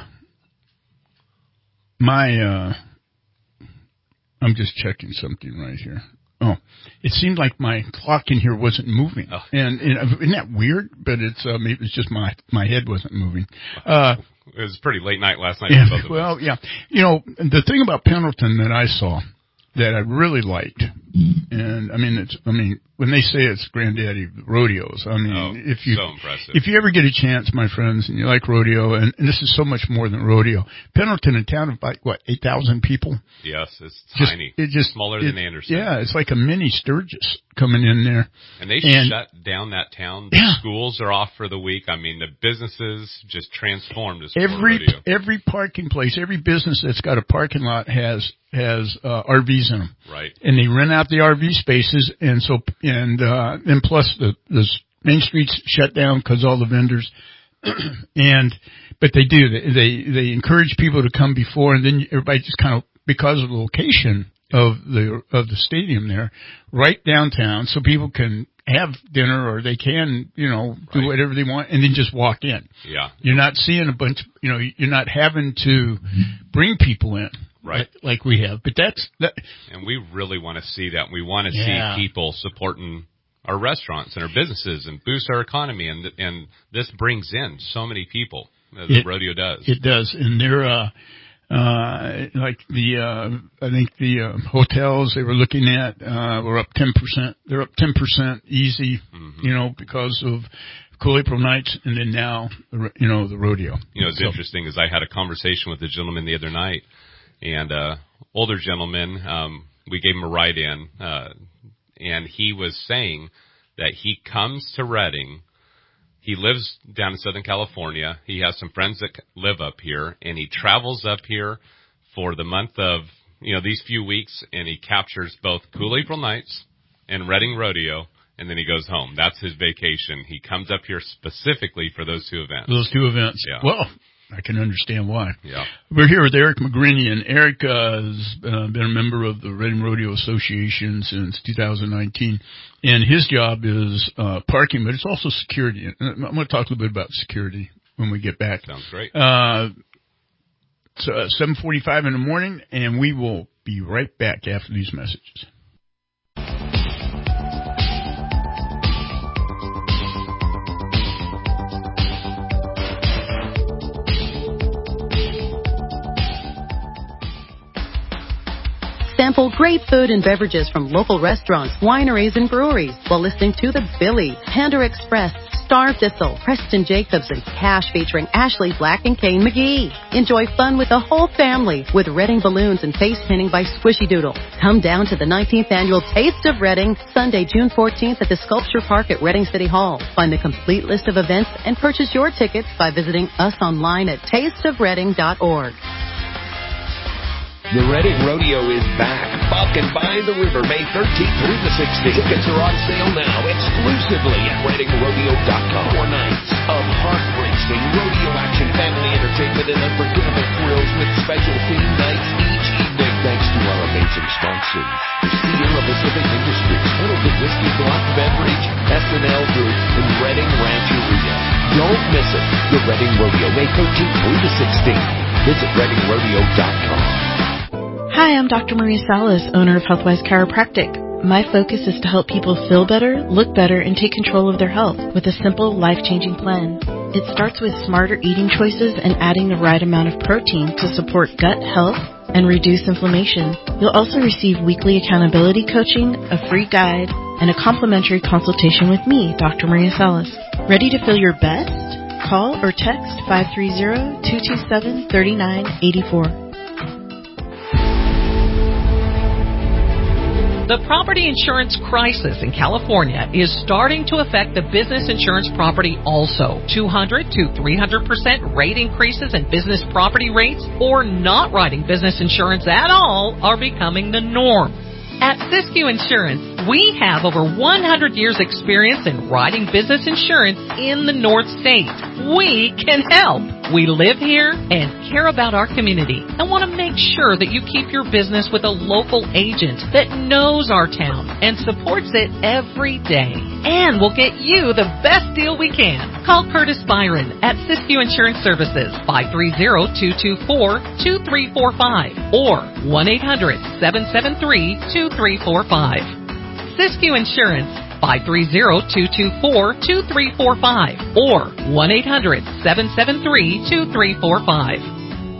Speaker 2: I'm just checking something right here. Oh, it seemed like my clock in here wasn't moving. Oh. And isn't that weird? But maybe it's just my head wasn't moving.
Speaker 1: It was a pretty late night last night.
Speaker 2: Yeah, well, yeah. You know, the thing about Pendleton that I saw that I really liked, and when they say it's granddaddy rodeos,
Speaker 1: so impressive.
Speaker 2: If you ever get a chance, my friends, and you like rodeo, and this is so much more than rodeo. Pendleton, a town of about 8,000 people.
Speaker 1: Yes, it's tiny. It's smaller than Anderson.
Speaker 2: Yeah, it's like a mini Sturgis coming in there.
Speaker 1: And they shut down that town. The schools are off for the week. I mean, the businesses just transformed as rodeo.
Speaker 2: Every parking place, every business that's got a parking lot has RVs in them.
Speaker 1: Right.
Speaker 2: And they rent out the RV spaces, and plus the main streets shut down because all the vendors. But they encourage people to come before, and then everybody just kind of, because of the location of the stadium there, right downtown, so people can have dinner, or they can, do whatever they want, and then just walk in.
Speaker 1: Yeah.
Speaker 2: You're not seeing a bunch, you're not having to bring people in.
Speaker 1: Right.
Speaker 2: Like we have. But that's that.
Speaker 1: And we really want to see that. We want to see people supporting our restaurants and our businesses and boosts our economy. And this brings in so many people, as the rodeo does.
Speaker 2: It does. And they're, like I think the hotels they were looking at were up 10%. They're up 10% easy, because of Cool April Nights, and then now, the rodeo.
Speaker 1: It's interesting is I had a conversation with a gentleman the other night, and older gentleman, we gave him a ride in, and he was saying that he comes to Redding. He lives down in Southern California. He has some friends that live up here, and he travels up here for the month of, these few weeks, and he captures both Cool April Nights and Redding Rodeo, and then he goes home. That's his vacation. He comes up here specifically for those two events. Yeah.
Speaker 2: Well, I can understand why.
Speaker 1: Yeah.
Speaker 2: We're here with Eric McGrinney, and Eric has been a member of the Redding Rodeo Association since 2019, and his job is parking, but it's also security. I'm going to talk a little bit about security when we get back.
Speaker 1: Sounds great.
Speaker 2: It's 7:45 in the morning, and we will be right back after these messages.
Speaker 4: Sample great food and beverages from local restaurants, wineries, and breweries while listening to The Billy, Panda Express, Star Thistle, Preston Jacobs, and Cash featuring Ashley Black and Kane McGee. Enjoy fun with the whole family with Redding balloons and face painting by Squishy Doodle. Come down to the 19th Annual Taste of Redding, Sunday, June 14th at the Sculpture Park at Redding City Hall. Find the complete list of events and purchase your tickets by visiting us online at tasteofredding.org.
Speaker 5: The Redding Rodeo is back. Bucking by the River, May 13th through the 16th. Tickets are on sale now exclusively at ReddingRodeo.com. 4 nights of heart-racing rodeo action, family entertainment, and unforgettable thrills with special theme nights each evening. Thanks to our amazing sponsors, Sierra Pacific Industries, Pendleton Whiskey Block Beverage, S&L Group, and Redding Rancheria. Don't miss it. The Redding Rodeo, May 13th through the 16th. Visit ReddingRodeo.com.
Speaker 6: Hi, I'm Dr. Maria Salas, owner of Healthwise Chiropractic. My focus is to help people feel better, look better, and take control of their health with a simple, life-changing plan. It starts with smarter eating choices and adding the right amount of protein to support gut health and reduce inflammation. You'll also receive weekly accountability coaching, a free guide, and a complimentary consultation with me, Dr. Maria Salas. Ready to feel your best? Call or text 530-227-3984.
Speaker 7: The property insurance crisis in California is starting to affect the business insurance property also. 200 to 300% rate increases in business property rates or not writing business insurance at all are becoming the norm. At Siskiyou Insurance, we have over 100 years experience in writing business insurance in the North State. We can help. We live here and care about our community and want to make sure that you keep your business with a local agent that knows our town and supports it every day. And we'll get you the best deal we can. Call Curtis Byron at Siskiyou Insurance Services, 530-224-2345 or 1-800-773-2345. Siskiyou Insurance, 530-224-2345 or 1-800-773-2345.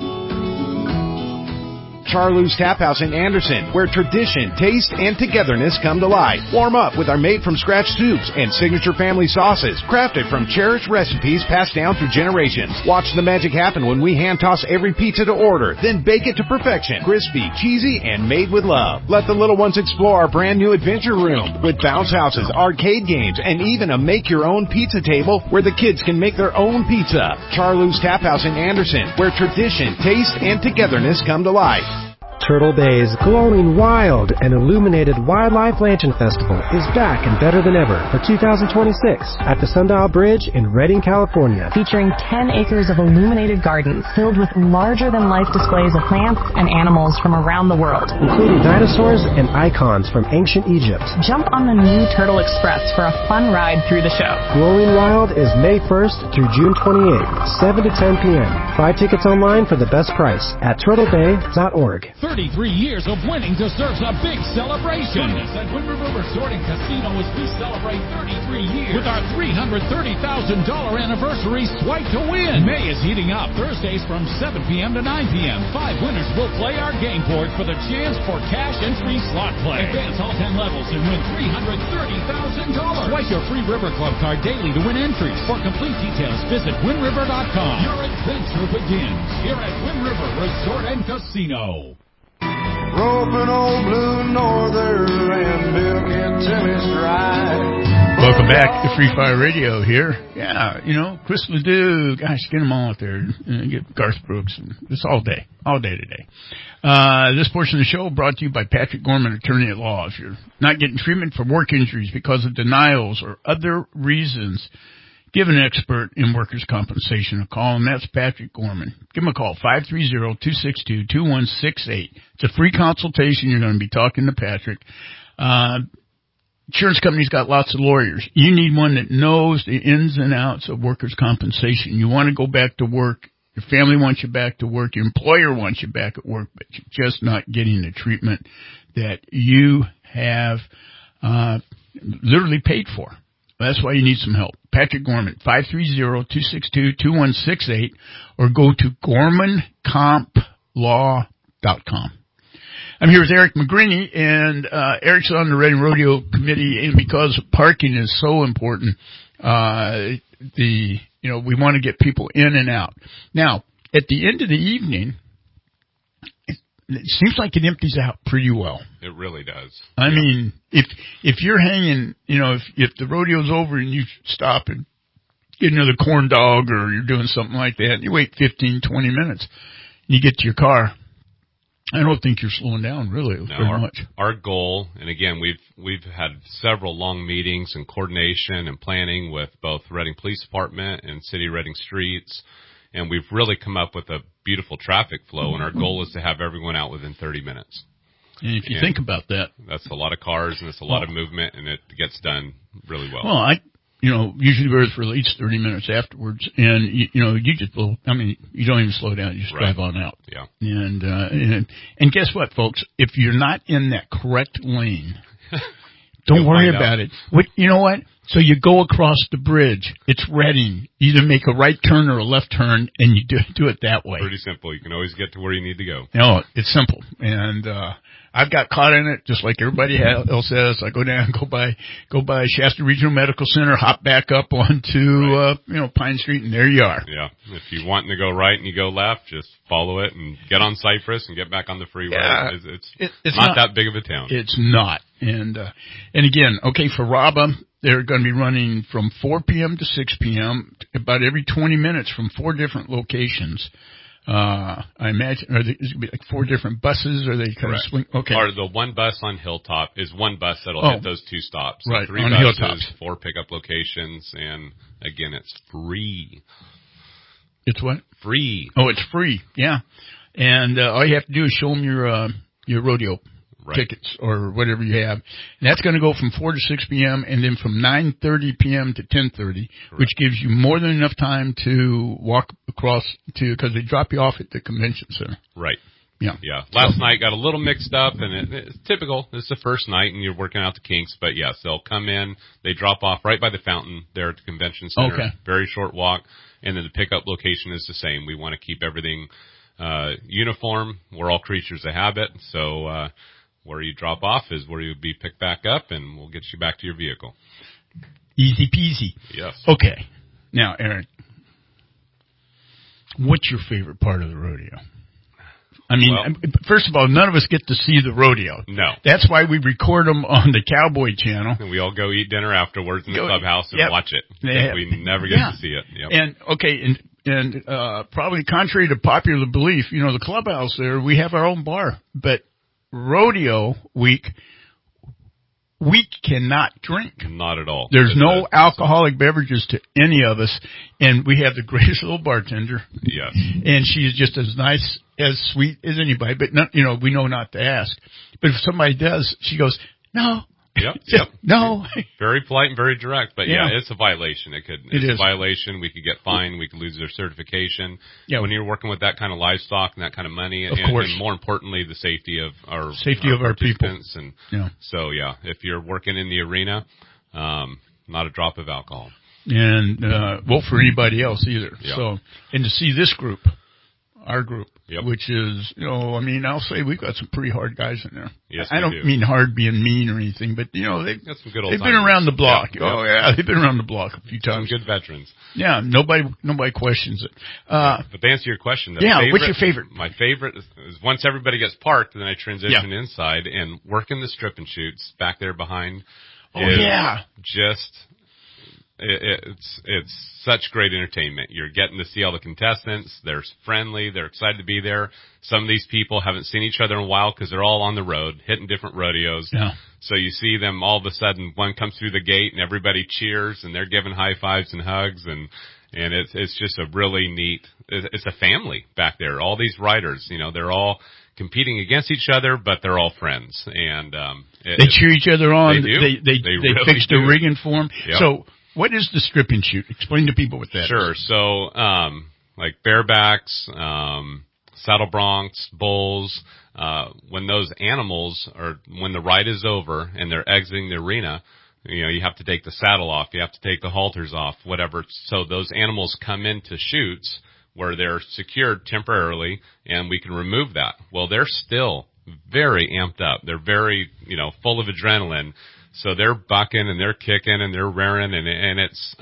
Speaker 23: Charlou's Tap House in Anderson, where tradition, taste, and togetherness come to life. Warm up with our made-from-scratch soups and signature family sauces, crafted from cherished recipes passed down through generations. Watch the magic happen when we hand-toss every pizza to order, then bake it to perfection. Crispy, cheesy, and made with love. Let the little ones explore our brand-new adventure room with bounce houses, arcade games, and even a make-your-own pizza table where the kids can make their own pizza. Charlou's Tap House in Anderson, where tradition, taste, and togetherness come to life.
Speaker 24: Turtle Bay's glowing, wild, and illuminated Wildlife Lantern Festival is back and better than ever for 2026 at the Sundial Bridge in Redding, California.
Speaker 25: Featuring 10 acres of illuminated gardens filled with larger-than-life displays of plants and animals from around the world,
Speaker 24: including dinosaurs and icons from ancient Egypt.
Speaker 25: Jump on the new Turtle Express for a fun ride through the show.
Speaker 24: Glowing Wild is May 1st through June 28th, 7 to 10 p.m. Buy tickets online for the best price at turtlebay.org.
Speaker 8: 33 years of winning deserves a big celebration. Join us at Wind River Resort and Casino as we celebrate 33 years with our $330,000 anniversary Swipe to Win. May is heating up. Thursdays from 7 p.m. to 9 p.m. 5 winners will play our game board for the chance for cash and free slot play. Advance all 10 levels and win $330,000. Swipe your free River Club card daily to win entries. For complete details, visit WindRiver.com. Your adventure begins here at Wind River Resort and Casino.
Speaker 11: Roping old blue norther and Bill can tell me stride.
Speaker 2: Welcome back to Free Fire Radio here. Yeah, Chris Ledoux, gosh, get them all out there. Get Garth Brooks. And it's all day today. This portion of the show brought to you by Patrick Gorman, attorney at law. If you're not getting treatment for work injuries because of denials or other reasons, give an expert in workers' compensation a call, and that's Patrick Gorman. Give him a call, 530-262-2168. It's a free consultation. You're going to be talking to Patrick. Insurance companies got lots of lawyers. You need one that knows the ins and outs of workers' compensation. You want to go back to work. Your family wants you back to work. Your employer wants you back at work, but you're just not getting the treatment that you have literally paid for. That's why you need some help. Patrick Gorman, 530-262-2168, or go to GormanCompLaw.com. I'm here with Eric McGreeny, and Eric's on the Reading Rodeo Committee, and because parking is so important, we want to get people in and out. Now, at the end of the evening, it seems like it empties out pretty well.
Speaker 1: It really does.
Speaker 2: I mean, if you're hanging, if the rodeo's over and you stop and get another corn dog or you're doing something like that, and you wait 15, 20 minutes, and you get to your car, I don't think you're slowing down really very much.
Speaker 1: Our goal, and again, we've had several long meetings and coordination and planning with both Reading Police Department and City of Reading Streets, and we've really come up with a beautiful traffic flow, and our goal is to have everyone out within 30 minutes.
Speaker 2: And if you think about that,
Speaker 1: that's a lot of cars and it's a lot of movement, and it gets done really well.
Speaker 2: Well, usually we're for at least 30 minutes afterwards, and you just you don't even slow down, you just drive on out.
Speaker 1: Yeah.
Speaker 2: And guess what, folks? If you're not in that correct lane, don't worry about it. You know what? So you go across the bridge. It's Reading. Either make a right turn or a left turn, and you do it that way.
Speaker 1: Pretty simple. You can always get to where you need to go.
Speaker 2: No, it's simple. And I've got caught in it just like everybody else has. I go down, go by Shasta Regional Medical Center, hop back up onto Pine Street, and there you are.
Speaker 1: Yeah. If you want to go right and you go left, just follow it and get on Cypress and get back on the freeway.
Speaker 2: Yeah,
Speaker 1: it's not that big of a town.
Speaker 2: It's not. And again, okay, for RABA, they're going to be running from 4 p.m. to 6 p.m. about every 20 minutes from 4 different locations. I imagine, is it going to be like 4 different buses, or they kind of swing? Okay.
Speaker 1: Or the one bus on Hilltop is one bus that'll hit those 2 stops. So
Speaker 2: right,
Speaker 1: 3
Speaker 2: on
Speaker 1: buses,
Speaker 2: Hilltops.
Speaker 1: 4 pickup locations, and again, it's free.
Speaker 2: It's what?
Speaker 1: Free.
Speaker 2: Oh, it's free. Yeah. And all you have to do is show them your rodeo tickets or whatever you have. And that's going to go from 4 to 6 p.m. and then from 9:30 p.m. to 10:30, which gives you more than enough time to walk across because they drop you off at the convention center.
Speaker 1: Right.
Speaker 2: Yeah.
Speaker 1: Yeah. Last night got a little mixed up, and it's typical. It's the first night, and you're working out the kinks. But yes, they'll come in. They drop off right by the fountain there at the convention center.
Speaker 2: Okay.
Speaker 1: Very short walk, and then the pickup location is the same. We want to keep everything uniform. We're all creatures of habit, so where you drop off is where you'll be picked back up, and we'll get you back to your vehicle.
Speaker 2: Easy peasy.
Speaker 1: Yes.
Speaker 2: Okay. Now, Aaron, what's your favorite part of the rodeo? I mean, first of all, none of us get to see the rodeo.
Speaker 1: No.
Speaker 2: That's why we record them on the Cowboy Channel.
Speaker 1: And we all go eat dinner afterwards in the clubhouse and watch it. We never get to see it. Yep.
Speaker 2: And, okay, and probably contrary to popular belief, the clubhouse there, we have our own bar. But rodeo week, we cannot drink.
Speaker 1: Not at all.
Speaker 2: There's no alcoholic beverages to any of us, and we have the greatest little bartender.
Speaker 1: Yes.
Speaker 2: And she's just as nice, as sweet as anybody, but not, we know not to ask. But if somebody does, she goes, "No,
Speaker 1: Yep.
Speaker 2: No.
Speaker 1: Very polite and very direct, but yeah,
Speaker 2: Yeah.
Speaker 1: it's a violation. It's
Speaker 2: is.
Speaker 1: a violation. We could get fined. We could lose their certification.
Speaker 2: Yeah.
Speaker 1: When you're working with that kind of livestock and that kind of money,
Speaker 2: Of
Speaker 1: and
Speaker 2: course.
Speaker 1: more importantly, the safety of our
Speaker 2: people.
Speaker 1: participants. And
Speaker 2: Yeah.
Speaker 1: so, yeah, if you're working in the arena, not a drop of alcohol.
Speaker 2: And well, for anybody else either.
Speaker 1: Yeah.
Speaker 2: So, and to see this group, our group,
Speaker 1: Yep.
Speaker 2: which is, I mean, I'll say we've got some pretty hard guys in there.
Speaker 1: Yes,
Speaker 2: I
Speaker 1: we
Speaker 2: don't
Speaker 1: do.
Speaker 2: mean hard being mean or anything, but they've
Speaker 1: Got some good old
Speaker 2: been
Speaker 1: timers.
Speaker 2: around the block.
Speaker 1: Yeah.
Speaker 2: Oh yeah, they've been around the block a few
Speaker 1: Some
Speaker 2: times.
Speaker 1: good veterans.
Speaker 2: Yeah, nobody questions it.
Speaker 1: But to answer your question,
Speaker 2: what's your favorite?
Speaker 1: My favorite is once everybody gets parked, then I transition inside and work in the strip and shoots back there behind.
Speaker 2: Oh yeah,
Speaker 1: just it's such great entertainment. You're getting to see all the contestants. They're friendly. They're excited to be there. Some of these people haven't seen each other in a while because they're all on the road, hitting different rodeos.
Speaker 2: Yeah.
Speaker 1: So you see them all of a sudden, one comes through the gate and everybody cheers and they're giving high fives and hugs and it's just a really neat, it's a family back there. All these riders, they're all competing against each other, but they're all friends. And,
Speaker 2: they cheer each other on.
Speaker 1: They do.
Speaker 2: They
Speaker 1: really
Speaker 2: fix the
Speaker 1: do.
Speaker 2: rigging for them.
Speaker 1: Yep.
Speaker 2: So what is the strip and shoot? Explain to people what that is.
Speaker 1: Sure. So, like barebacks, saddle broncs, bulls, when those animals when the ride is over and they're exiting the arena, you have to take the saddle off, you have to take the halters off, whatever. So those animals come into chutes where they're secured temporarily and we can remove that. Well, they're still very amped up. They're very, full of adrenaline. So they're bucking and they're kicking and they're rearing and it's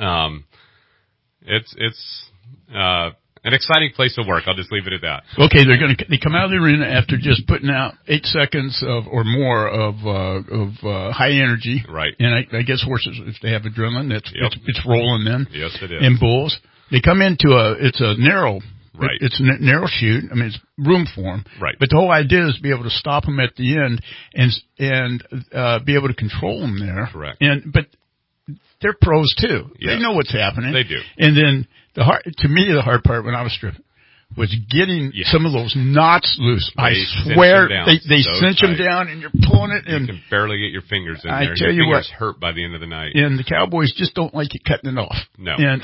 Speaker 1: an exciting place to work. I'll just leave it at that.
Speaker 2: Okay, they come out of the arena after just putting out 8 seconds or more of high energy.
Speaker 1: Right.
Speaker 2: And I guess horses, if they have adrenaline, it's rolling then.
Speaker 1: Yes, it is.
Speaker 2: And bulls, they come into it's a narrow.
Speaker 1: Right.
Speaker 2: It's a narrow chute. I mean, it's room for them.
Speaker 1: Right.
Speaker 2: But the whole idea is to be able to stop them at the end and be able to control them there.
Speaker 1: Correct.
Speaker 2: But they're pros too.
Speaker 1: Yes.
Speaker 2: They know what's happening.
Speaker 1: They do.
Speaker 2: And then the hard part when I was stripping was getting some of those knots loose. I swear they cinch them down and you're pulling it and
Speaker 1: you can barely get your fingers in
Speaker 2: I
Speaker 1: there.
Speaker 2: tell
Speaker 1: your
Speaker 2: you
Speaker 1: fingers hurt by the end of the night.
Speaker 2: And the cowboys just don't like you cutting it off.
Speaker 1: No.
Speaker 2: And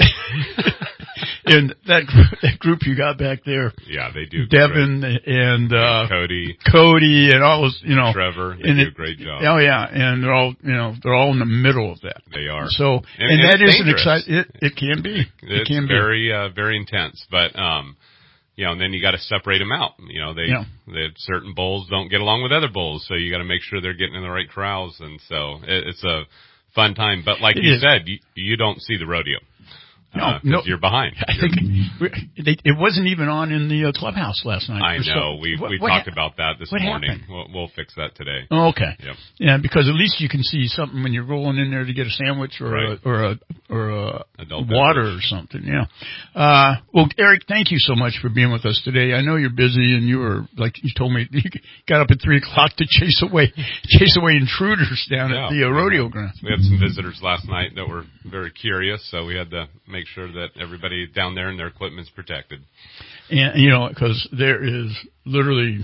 Speaker 2: and that group you got back there.
Speaker 1: Yeah, they do.
Speaker 2: Devin and
Speaker 1: Cody
Speaker 2: and all those,
Speaker 1: Trevor, they do a great job.
Speaker 2: Oh yeah, and they're all in the middle of that.
Speaker 1: They are.
Speaker 2: So
Speaker 1: and
Speaker 2: that is an
Speaker 1: dangerous.
Speaker 2: it can be.
Speaker 1: It's very intense, but and then you got to separate them out. They certain bulls don't get along with other bulls, so you got to make sure they're getting in the right corrals, and so it's a fun time. But like you said, you don't see the rodeo.
Speaker 2: No,
Speaker 1: you're behind.
Speaker 2: I think it wasn't even on in the clubhouse last night.
Speaker 1: I know. We talked about that this morning.
Speaker 2: Happened?
Speaker 1: We'll fix that today.
Speaker 2: Oh, okay.
Speaker 1: Yep.
Speaker 2: Yeah, because at least you can see something when you're rolling in there to get a sandwich or a water or something. Yeah. Well, Eric, thank you so much for being with us today. I know you're busy, and you were like you told me you got up at 3:00 to chase away intruders down at the rodeo grounds.
Speaker 1: We had some visitors last night that were very curious, so we had to make sure that everybody down there and their equipment's protected.
Speaker 2: And because there is literally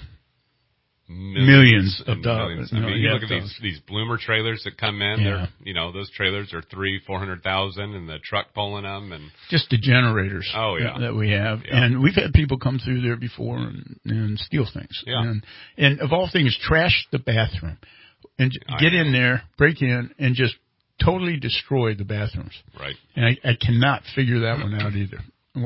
Speaker 2: millions of dollars.
Speaker 1: I mean, you look at these bloomer trailers that come in. They're those trailers are $300,000-$400,000, and the truck pulling them, and
Speaker 2: just the generators.
Speaker 1: Oh yeah,
Speaker 2: that we have, and we've had people come through there before and steal things.
Speaker 1: Yeah,
Speaker 2: and of all things, trash the bathroom and get in there, break in, and just totally destroy the bathrooms.
Speaker 1: Right.
Speaker 2: And I cannot figure that one out either.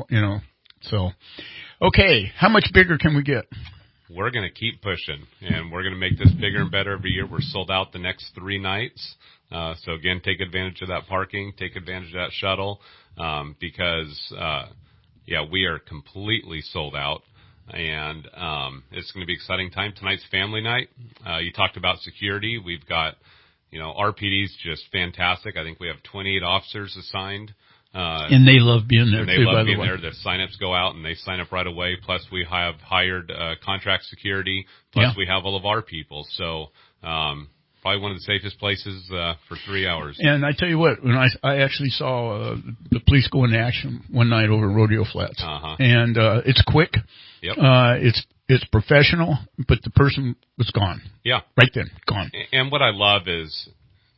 Speaker 2: So, okay, how much bigger can we get?
Speaker 1: We're going to keep pushing, and we're going to make this bigger and better every year. We're sold out the next 3 nights. So again, take advantage of that parking, take advantage of that shuttle, because, we are completely sold out. And, it's going to be an exciting time. Tonight's family night. You talked about security. We've got, RPD's just fantastic. I think we have 28 officers assigned.
Speaker 2: And they love being there,
Speaker 1: and they
Speaker 2: too,
Speaker 1: love
Speaker 2: by the
Speaker 1: being
Speaker 2: way.
Speaker 1: there. The sign-ups go out, and they sign up right away. Plus, we have hired contract security. Plus, we have all of our people. So, probably one of the safest places for 3 hours.
Speaker 2: And I tell you what, when I actually saw the police go into action one night over Rodeo Flats. And it's quick.
Speaker 1: Yep.
Speaker 2: It's professional, but the person was gone.
Speaker 1: Yeah.
Speaker 2: Right then, gone.
Speaker 1: And what I love is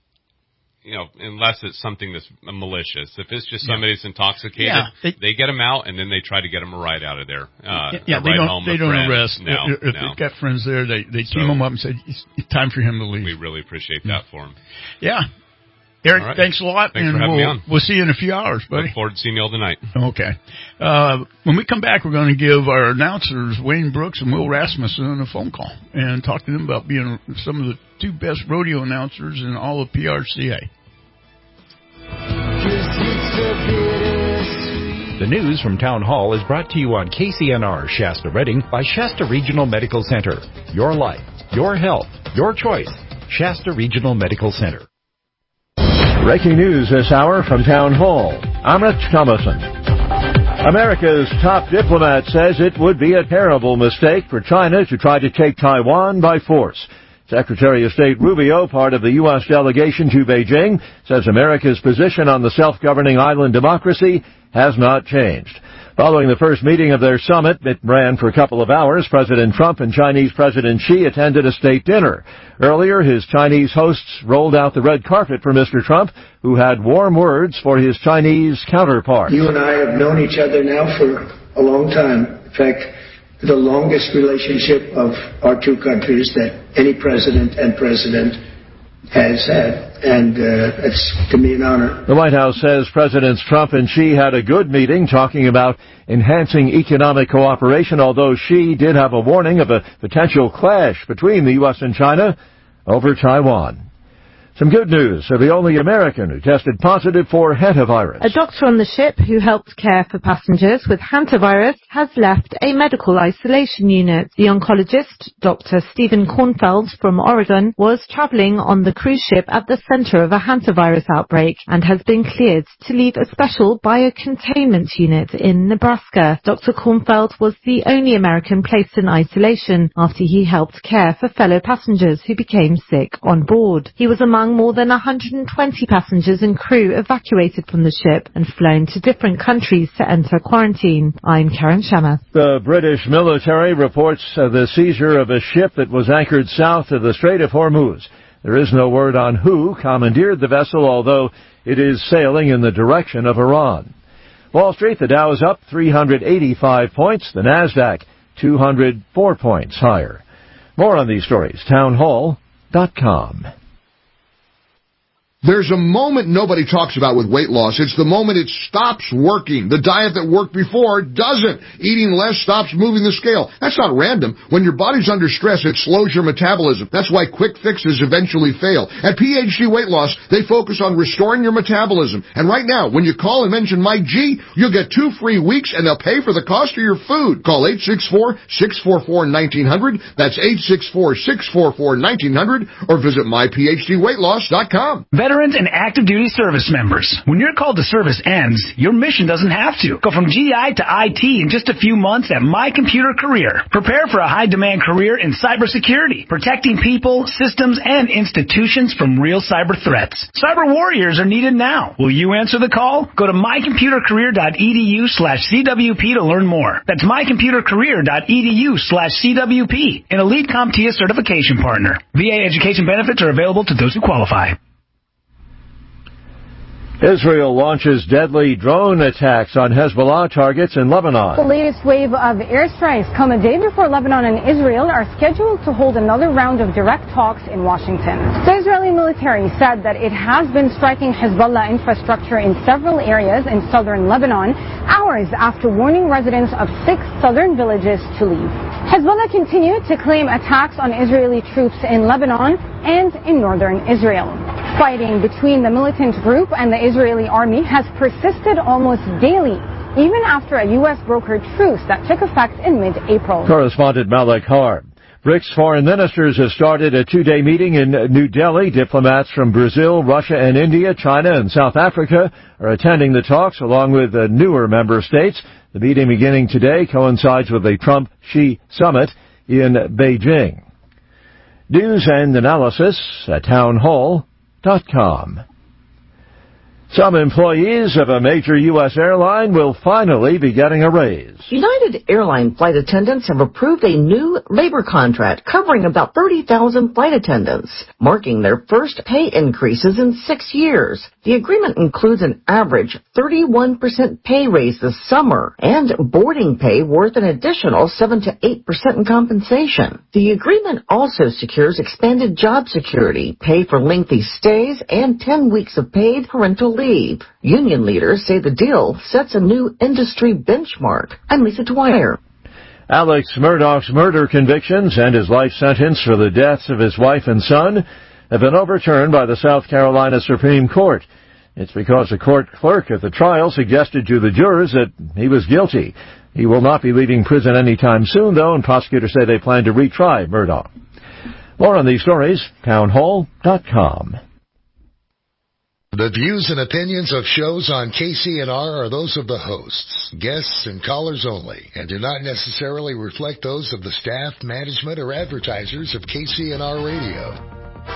Speaker 1: unless it's something that's malicious. If it's just somebody that's intoxicated, they get them out, and then they try to get them right out of there.
Speaker 2: They don't arrest.
Speaker 1: No,
Speaker 2: if they've got friends there, they team them up and say, it's time for him to leave.
Speaker 1: We really appreciate that for him.
Speaker 2: Yeah. Eric,
Speaker 1: right.
Speaker 2: Thanks a lot.
Speaker 1: Thanks for having me on.
Speaker 2: We'll see you in a few hours, buddy.
Speaker 1: Look forward to seeing you all tonight.
Speaker 2: Okay. When we come back, we're going to give our announcers, Wayne Brooks and Will Rasmussen, a phone call and talk to them about being some of the two best rodeo announcers in all of PRCA.
Speaker 12: The news from Town Hall is brought to you on KCNR Shasta Redding by Shasta Regional Medical Center. Your life, your health, your choice. Shasta Regional Medical Center.
Speaker 13: Breaking news this hour from Town Hall. I'm Rich Thomason. America's top diplomat says it would be a terrible mistake for China to try to take Taiwan by force. Secretary of State Rubio, part of the U.S. delegation to Beijing, says America's position on the self-governing island democracy has not changed. Following the first meeting of their summit, it ran for a couple of hours. President Trump and Chinese President Xi attended a state dinner. Earlier, his Chinese hosts rolled out the red carpet for Mr. Trump, who had warm words for his Chinese counterpart.
Speaker 14: You and I have known each other now for a long time. In fact, the longest relationship of our two countries that any president and president has had, and it's, to me, an honor.
Speaker 13: The White House says Presidents Trump and Xi had a good meeting talking about enhancing economic cooperation, although Xi did have a warning of a potential clash between the U.S. and China over Taiwan. Some good news for the only American who tested positive for hantavirus.
Speaker 15: A doctor on the ship who helped care for passengers with hantavirus has left a medical isolation unit. The oncologist, Dr. Stephen Kornfeld from Oregon, was traveling on the cruise ship at the center of a hantavirus outbreak and has been cleared to leave a special biocontainment unit in Nebraska. Dr. Kornfeld was the only American placed in isolation after he helped care for fellow passengers who became sick on board. He was among more than 120 passengers and crew evacuated from the ship and flown to different countries to enter quarantine. I'm Karen Shamath.
Speaker 13: The British military reports the seizure of a ship that was anchored south of the Strait of Hormuz. There is no word on who commandeered the vessel, although it is sailing in the direction of Iran. Wall Street, the Dow is up 385 points, the Nasdaq 204 points higher. More on these stories, townhall.com.
Speaker 16: There's a moment nobody talks about with weight loss. It's the moment it stops working. The diet that worked before doesn't. Eating less stops moving the scale. That's not random. When your body's under stress, it slows your metabolism. That's why quick fixes eventually fail. At PhD Weight Loss, they focus on restoring your metabolism. And right now, when you call and mention Mike G, you'll get 2 free weeks and they'll pay for the cost of your food. Call 864-644-1900. That's 864-644-1900 or visit myphdweightloss.com.
Speaker 26: Veterans and active duty service members. When your call to service ends, your mission doesn't have to. Go from GI to IT in just a few months at My Computer Career. Prepare for a high-demand career in cybersecurity, protecting people, systems, and institutions from real cyber threats. Cyber warriors are needed now. Will you answer the call? Go to mycomputercareer.edu/CWP to learn more. That's mycomputercareer.edu/CWP, an elite CompTIA certification partner. VA education benefits are available to those who qualify.
Speaker 13: Israel launches deadly drone attacks on Hezbollah targets in Lebanon.
Speaker 10: The latest wave of airstrikes come a day before Lebanon and Israel are scheduled to hold another round of direct talks in Washington. The Israeli military said that it has been striking Hezbollah infrastructure in several areas in southern Lebanon, hours after warning residents of 6 southern villages to leave. Hezbollah continued to claim attacks on Israeli troops in Lebanon and in northern Israel. Fighting between the militant group and the Israeli army has persisted almost daily, even after a U.S.-brokered truce that took effect in mid-April.
Speaker 13: Correspondent Malik Harb. BRICS foreign ministers have started a 2-day meeting in New Delhi. Diplomats from Brazil, Russia and India, China and South Africa are attending the talks along with the newer member states. The meeting beginning today coincides with the Trump-Xi summit in Beijing. News and analysis at townhall.com. Some employees of a major U.S. airline will finally be getting a raise.
Speaker 3: United Airline flight attendants have approved a new labor contract covering about 30,000 flight attendants, marking their first pay increases in 6 years. The agreement includes an average 31% pay raise this summer and boarding pay worth an additional 7 to 8% in compensation. The agreement also secures expanded job security, pay for lengthy stays, and 10 weeks of paid parental leave. Union leaders say the deal sets a new industry benchmark. I'm Lisa Dwyer.
Speaker 13: Alex Murdaugh's murder convictions and his life sentence for the deaths of his wife and son have been overturned by the South Carolina Supreme Court. It's because the court clerk at the trial suggested to the jurors that he was guilty. He will not be leaving prison anytime soon, though, and prosecutors say they plan to retry Murdaugh. More on these stories, townhall.com.
Speaker 9: The views and opinions of shows on KCNR are those of the hosts, guests, and callers only, and do not necessarily reflect those of the staff, management, or advertisers of KCNR Radio.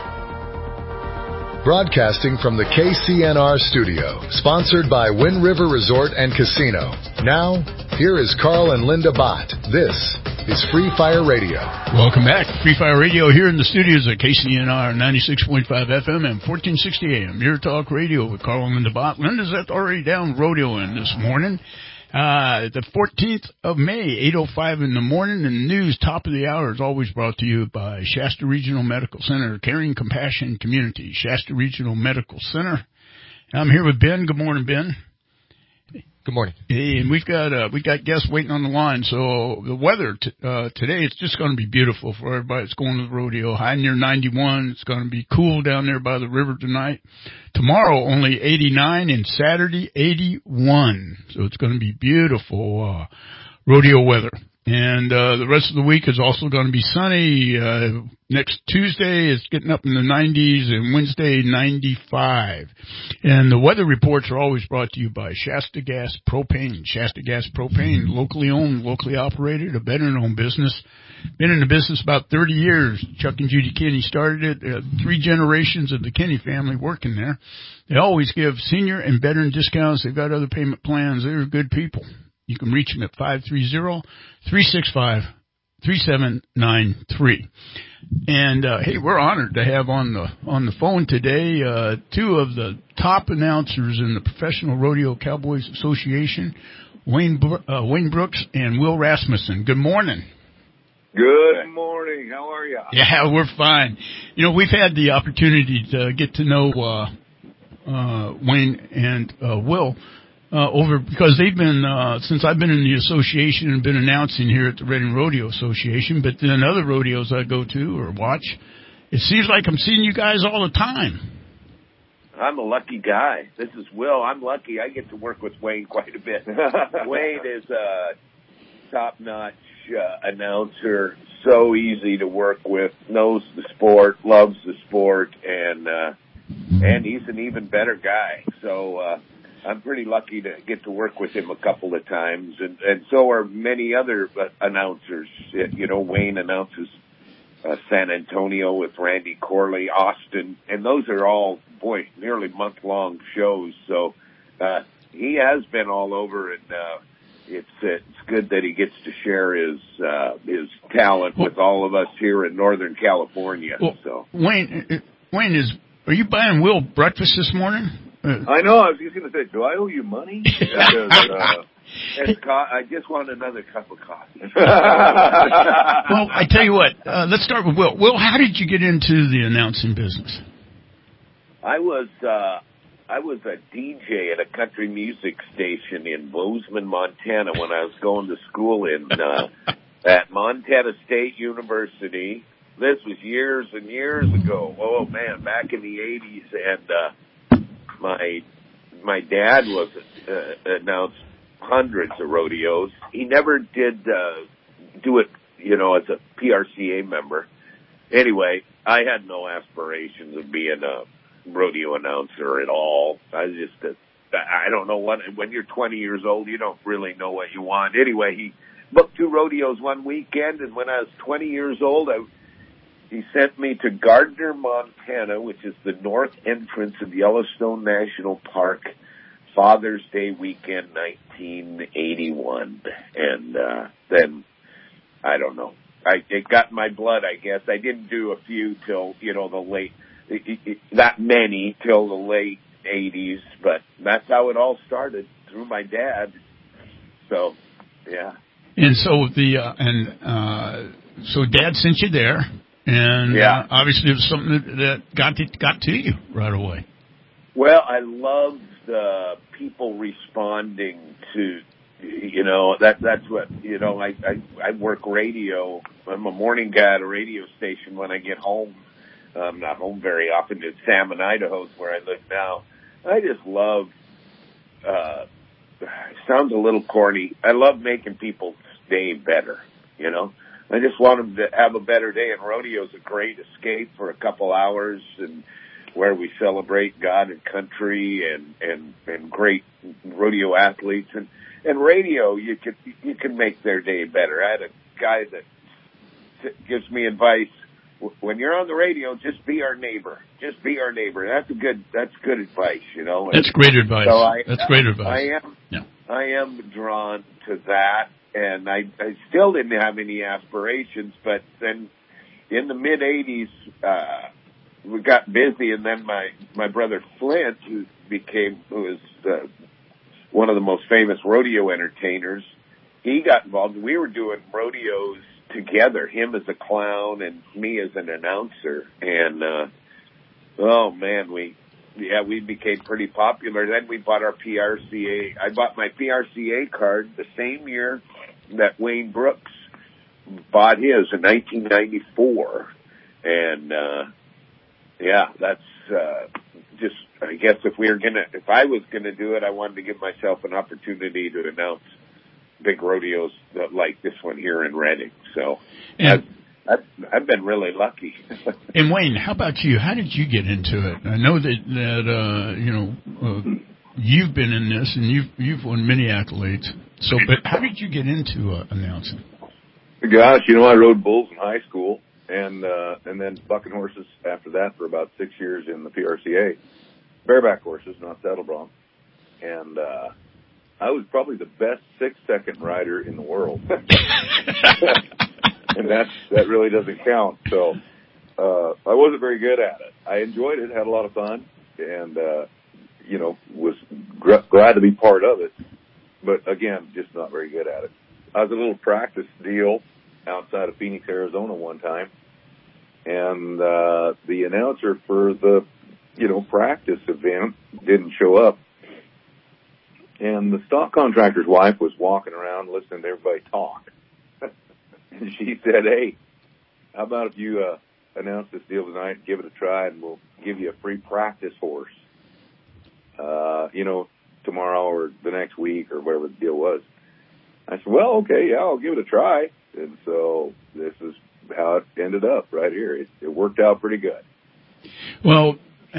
Speaker 9: Broadcasting from the KCNR studio, sponsored by Wind River Resort and Casino. Now, here is Carl and Linda Bott. This is Free Fire Radio.
Speaker 2: Welcome back. Free Fire Radio here in the studios at KCNR 96.5 FM and 1460 AM. Your talk radio with Carl and Linda Bott. Linda's already down rodeoing this morning. The 14th of May, 8:05 in the morning, and the news top of the hour is always brought to you by Shasta Regional Medical Center, Caring Compassion Community, Shasta Regional Medical Center. I'm here with Ben. Good morning, Ben.
Speaker 19: Good morning.
Speaker 2: Hey, and we've got guests waiting on the line. So the weather today, it's just going to be beautiful for everybody that's going to the rodeo. High near 91. It's going to be cool down there by the river tonight. Tomorrow only 89 and Saturday 81. So it's going to be beautiful rodeo weather. And the rest of the week is also going to be sunny. Next Tuesday is getting up in the 90s, and Wednesday 95. And the weather reports are always brought to you by Shasta Gas Propane. Shasta Gas Propane, locally owned, locally operated, a veteran-owned business. Been in the business about 30 years. Chuck and Judy Kinney started it. 3 generations of the Kinney family working there. They always give senior and veteran discounts. They've got other payment plans. They're good people. You can reach them at 530-365-3793. And hey, we're honored to have on the phone today 2 of the top announcers in the Professional Rodeo Cowboys Association, Wayne Brooks and Will Rasmussen. Good morning.
Speaker 20: Good morning. How are you?
Speaker 2: Yeah, we're fine. You know, we've had the opportunity to get to know Wayne and Will because they've been since I've been in the association and been announcing here at the Reading Rodeo Association, but then other rodeos I go to or watch, it seems like I'm seeing you guys all the time.
Speaker 20: I'm a lucky guy. This is Will. I'm lucky. I get to work with Wayne quite a bit. Wayne is a top-notch announcer, so easy to work with, knows the sport, loves the sport, and he's an even better guy. So I'm pretty lucky to get to work with him a couple of times, and so are many other announcers. You know, Wayne announces San Antonio with Randy Corley, Austin, and those are all, nearly month-long shows. So he has been all over, and it's good that he gets to share his talent with all of us here in Northern California.
Speaker 2: Well,
Speaker 20: so
Speaker 2: Wayne, are you buying Will breakfast this morning?
Speaker 20: I know. I was just going to say, do I owe you money? Because, I just want another cup of coffee.
Speaker 2: Well, I tell you what. Let's start with Will. Will, how did you get into the announcing business?
Speaker 20: I was a DJ at a country music station in Bozeman, Montana, when I was going to school at Montana State University. This was years and years ago. Oh man, back in the 80s, and my dad was announced hundreds of rodeos. He never did do it, as a PRCA member. Anyway, I had no aspirations of being a rodeo announcer at all. I don't know when you're 20 years old, you don't really know what you want. Anyway, he booked 2 rodeos one weekend, and when I was 20 years old, He sent me to Gardner, Montana, which is the north entrance of Yellowstone National Park, Father's Day weekend, 1981. And then, I don't know. It got in my blood, I guess. I didn't do a few till, the late, not many till the late 80s, but that's how it all started, through my dad. So, yeah.
Speaker 2: And so so Dad sent you there, and obviously it was something that got to you right away.
Speaker 20: Well, I love the people responding to, that's what, I work radio. I'm a morning guy at a radio station when I get home. I'm not home very often. It's Salmon, Idaho, where I live now. I just love, sounds a little corny. I love making people's day better, I just want them to have a better day, and rodeo's a great escape for a couple hours, and where we celebrate God and country and great rodeo athletes, and radio, you can make their day better. I had a guy that gives me advice. When you're on the radio, just be our neighbor. Just be our neighbor. That's good advice,
Speaker 2: That's great advice.
Speaker 20: So
Speaker 2: That's great advice.
Speaker 20: I am drawn to that, and I still didn't have any aspirations, but then in the mid '80s, we got busy, and then my brother Flint, who was one of the most famous rodeo entertainers, he got involved. We were doing rodeos together, him as a clown and me as an announcer, and oh man, we became pretty popular. Then we bought our PRCA. I bought my PRCA card the same year that Wayne Brooks bought his in 1994, and that's just, I guess if I was gonna do it, I wanted to give myself an opportunity to announce big rodeos like this one here in Redding. So I've been really lucky.
Speaker 2: And Wayne, how about you? How did you get into it? I know that you've been in this and you've won many accolades. So, but how did you get into announcing?
Speaker 4: Gosh, I rode bulls in high school and then bucking horses after that for about 6 years in the PRCA. Bareback horses, not saddle bronc. And I was probably the best 6-second rider in the world. And that really doesn't count. So I wasn't very good at it. I enjoyed it, had a lot of fun, and was glad to be part of it. But again, just not very good at it. I was a little practice deal outside of Phoenix, Arizona one time, and the announcer for the practice event didn't show up. And the stock contractor's wife was walking around listening to everybody talk. And she said, "Hey, how about if you announce this deal tonight and give it a try, and we'll give you a free practice horse, tomorrow or the next week," or whatever the deal was. I said, "Well, okay, yeah, I'll give it a try." And so this is how it ended up right here. It worked out pretty good.
Speaker 2: Well,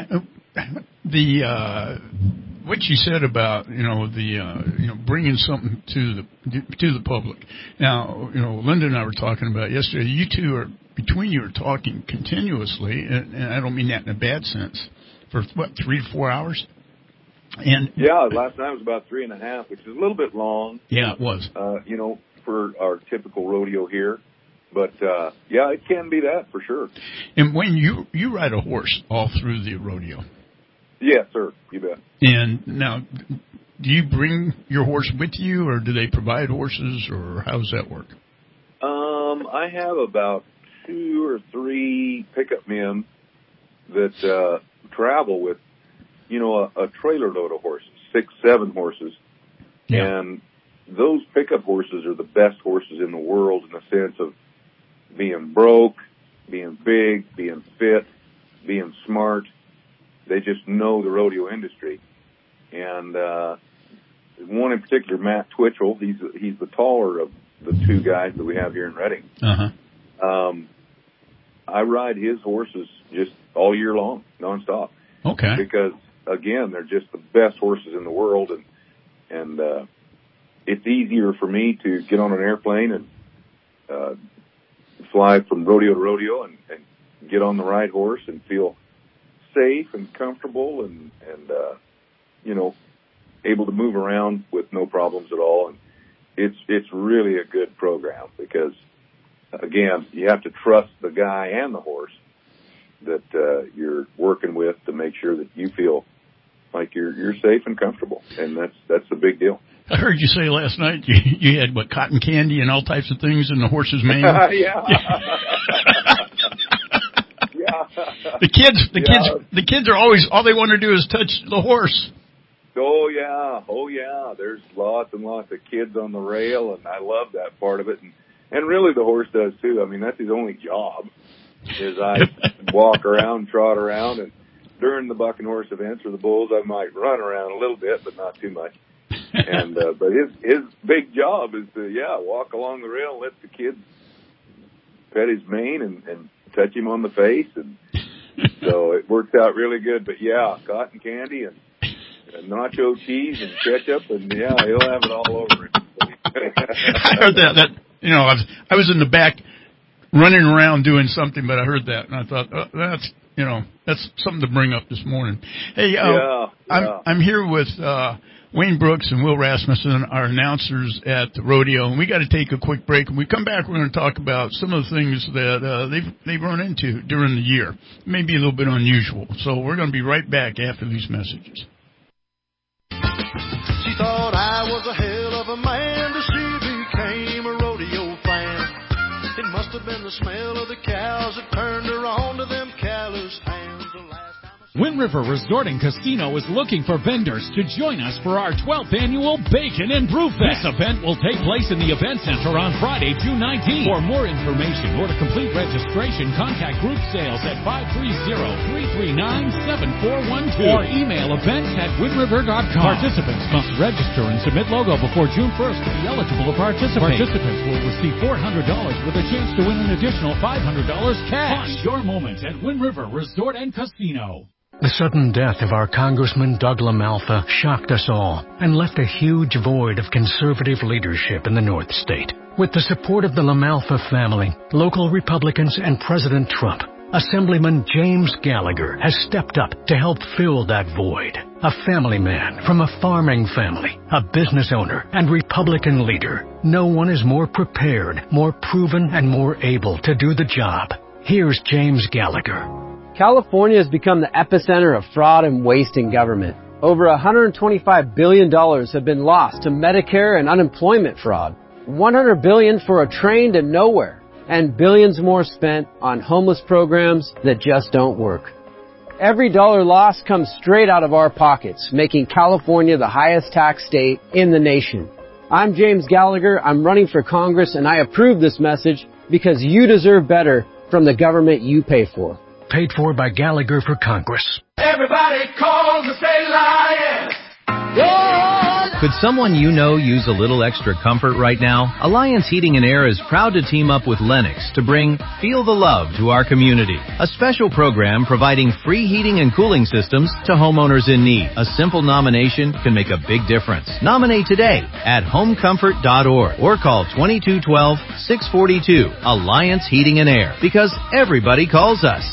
Speaker 2: what you said about bringing something to the public. Now, Linda and I were talking about yesterday. You two are talking continuously, and I don't mean that in a bad sense. For 3 to 4 hours. And
Speaker 4: last night was about 3.5, which is a little bit long.
Speaker 2: Yeah, it was.
Speaker 4: For our typical rodeo here. But, it can be that for sure.
Speaker 2: And Wayne, you ride a horse all through the rodeo.
Speaker 4: Yes, sir. You bet.
Speaker 2: And now, do you bring your horse with you, or do they provide horses, or how does that work?
Speaker 4: I have about 2 or 3 pickup men that travel with, a trailer load of horses, 6, 7 horses. Yeah. And those pickup horses are the best horses in the world in the sense of being broke, being big, being fit, being smart. They just know the rodeo industry. And one in particular, Matt Twitchell, he's the taller of the 2 guys that we have here in Redding.
Speaker 2: Uh-huh.
Speaker 4: I ride his horses just all year long, nonstop.
Speaker 2: Okay.
Speaker 4: Because, again, they're just the best horses in the world, and it's easier for me to get on an airplane and fly from rodeo to rodeo and get on the right horse and feel safe and comfortable and able to move around with no problems at all. And it's really a good program because, again, you have to trust the guy and the horse that you're working with to make sure that you feel like you're safe and comfortable, and that's a big deal.
Speaker 2: I heard you say last night you had cotton candy and all types of things in the horse's mane.
Speaker 4: Yeah. Yeah.
Speaker 2: The kids are always, all they want to do is touch the horse.
Speaker 4: Oh yeah. There's lots and lots of kids on the rail, and I love that part of it. And really the horse does too. I mean, that's his only job, is I walk around, trot around, and during the bucking horse events or the bulls, I might run around a little bit, but not too much. And but his big job is to walk along the rail, let the kids pet his mane and touch him on the face, and so it works out really good. But cotton candy and nacho cheese and ketchup, and he'll have it all over it.
Speaker 2: I heard that I was in the back running around doing something, but I heard that and I thought that's something to bring up this morning. Hey, I'm here with Wayne Brooks and Will Rasmussen, our announcers at the rodeo, and we got to take a quick break. When we come back, we're going to talk about some of the things that they've run into during the year, maybe a little bit unusual. So we're going to be right back after these messages.
Speaker 11: She thought I was a hell of a man till she became a rodeo fan. It must have been the smell of the cows that turned her on to them calloused hands.
Speaker 8: Wind River Resort and Casino is looking for vendors to join us for our 12th annual Bacon and Brew Fest. This event will take place in the Event Center on Friday, June 19th. For more information or to complete registration, contact Group Sales at 530-339-7412 or email events@windriver.com. Participants must register and submit logo before June 1st to be eligible to participate. Participants will receive $400 with a chance to win an additional $500 cash. Find your moment at Wind River Resort and Casino.
Speaker 5: The sudden death of our Congressman Doug LaMalfa shocked us all and left a huge void of conservative leadership in the North State. With the support of the LaMalfa family, local Republicans, and President Trump, Assemblyman James Gallagher has stepped up to help fill that void. A family man from a farming family, a business owner, and Republican leader. No one is more prepared, more proven, and more able to do the job. Here's James Gallagher.
Speaker 6: California has become the epicenter of fraud and waste in government. Over $125 billion have been lost to Medicare and unemployment fraud. $100 billion for a train to nowhere. And billions more spent on homeless programs that just don't work. Every dollar lost comes straight out of our pockets, making California the highest tax state in the nation. I'm James Gallagher. I'm running for Congress, and I approve this message because you deserve better from the government you pay for.
Speaker 5: Paid for by Gallagher for Congress.
Speaker 11: Everybody calls and say lion.
Speaker 17: Could someone you know use a little extra comfort right now? Alliance Heating and Air is proud to team up with Lennox to bring Feel the Love to our community. A special program providing free heating and cooling systems to homeowners in need. A simple nomination can make a big difference. Nominate today at homecomfort.org or call 2212-642 Alliance Heating and Air, because everybody calls us.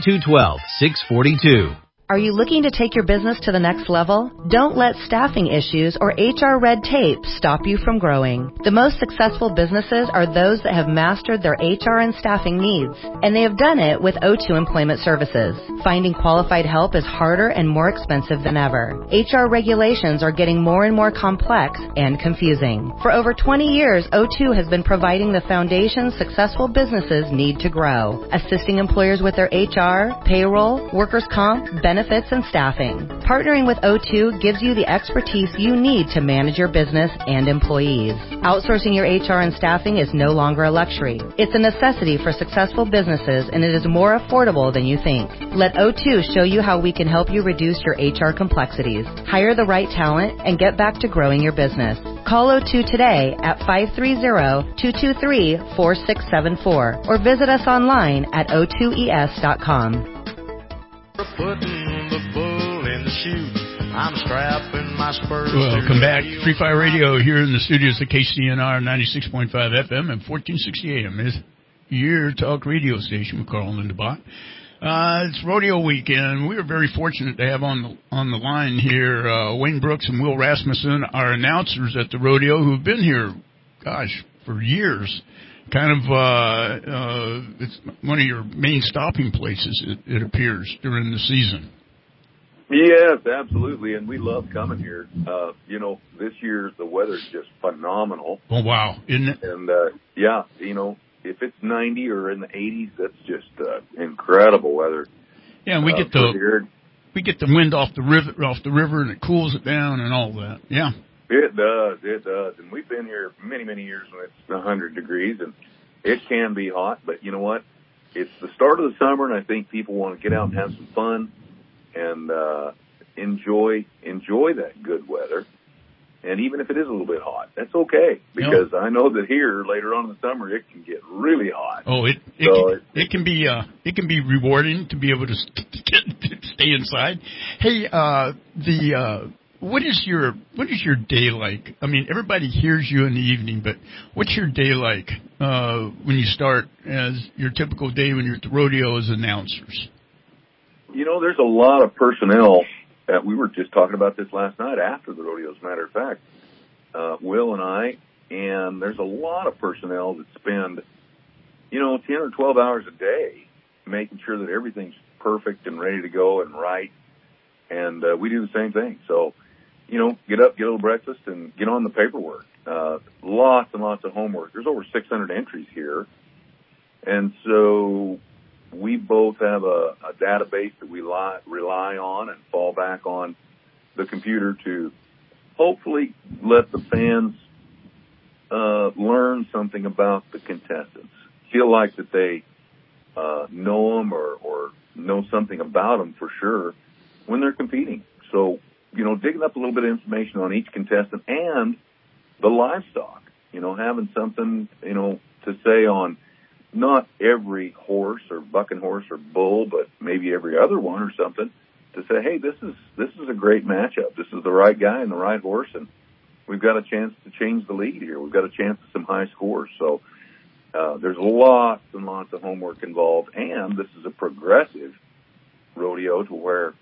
Speaker 17: 2212-642.
Speaker 18: Are you looking to take your business to the next level? Don't let staffing issues or HR red tape stop you from growing. The most successful businesses are those that have mastered their HR and staffing needs, and they have done it with O2 Employment Services. Finding qualified help is harder and more expensive than ever. HR regulations are getting more and more complex and confusing. For over 20 years, O2 has been providing the foundation successful businesses need to grow, assisting employers with their HR, payroll, workers' comp, benefits, and staffing. Partnering with O2 gives you the expertise you need to manage your business and employees. Outsourcing your HR and staffing is no longer a luxury. It's a necessity for successful businesses, and it is more affordable than you think. Let O2 show you how we can help you reduce your HR complexities, hire the right talent, and get back to growing your business. Call O2 today at 530-223-4674 or visit us online at o2es.com.
Speaker 11: Putting the bull in the chute. I'm strapping my spurs.
Speaker 2: Welcome back. Free Fire Radio here in the studios of KCNR 96.5 FM and 1460 AM. your talk radio station with Carl Lindenbach. It's rodeo weekend. We are very fortunate to have on the line here Wayne Brooks and Will Rasmussen, our announcers at the rodeo, who've been here, gosh, for years. Kind of, it's one of your main stopping places, it appears, during the season.
Speaker 4: Yes, absolutely, and we love coming here. This year the weather's just phenomenal.
Speaker 2: Oh, wow, isn't it?
Speaker 4: And, if it's 90 or in the 80s, that's just incredible weather.
Speaker 2: Yeah, and we get the wind off the river, and it cools it down and all that. Yeah.
Speaker 4: It does. And we've been here many, many years when it's 100 degrees, and it can be hot, but you know what? It's the start of the summer, and I think people want to get out and have some fun and enjoy that good weather. And even if it is a little bit hot, that's okay, because I know that here later on in the summer it can get really hot.
Speaker 2: Oh, it can be rewarding to be able to stay inside. Hey, what is your day like? I mean, everybody hears you in the evening, but what's your day like when you start as your typical day when you're at the rodeo as announcers?
Speaker 4: There's a lot of personnel. We were just talking about this last night after the rodeo, as a matter of fact. Will and I, and there's a lot of personnel that spend, 10 or 12 hours a day making sure that everything's perfect and ready to go and right. And we do the same thing. So, get up, get a little breakfast, and get on the paperwork. Lots and lots of homework. There's over 600 entries here. And so we both have a database that we rely on and fall back on the computer to hopefully let the fans learn something about the contestants, feel like that they know them or know something about them for sure when they're competing. So, digging up a little bit of information on each contestant and the livestock, having something, to say on not every horse or bucking horse or bull, but maybe every other one or something, to say, hey, this is a great matchup. This is the right guy and the right horse, and we've got a chance to change the lead here. We've got a chance at some high scores. So there's lots and lots of homework involved, and this is a progressive rodeo to where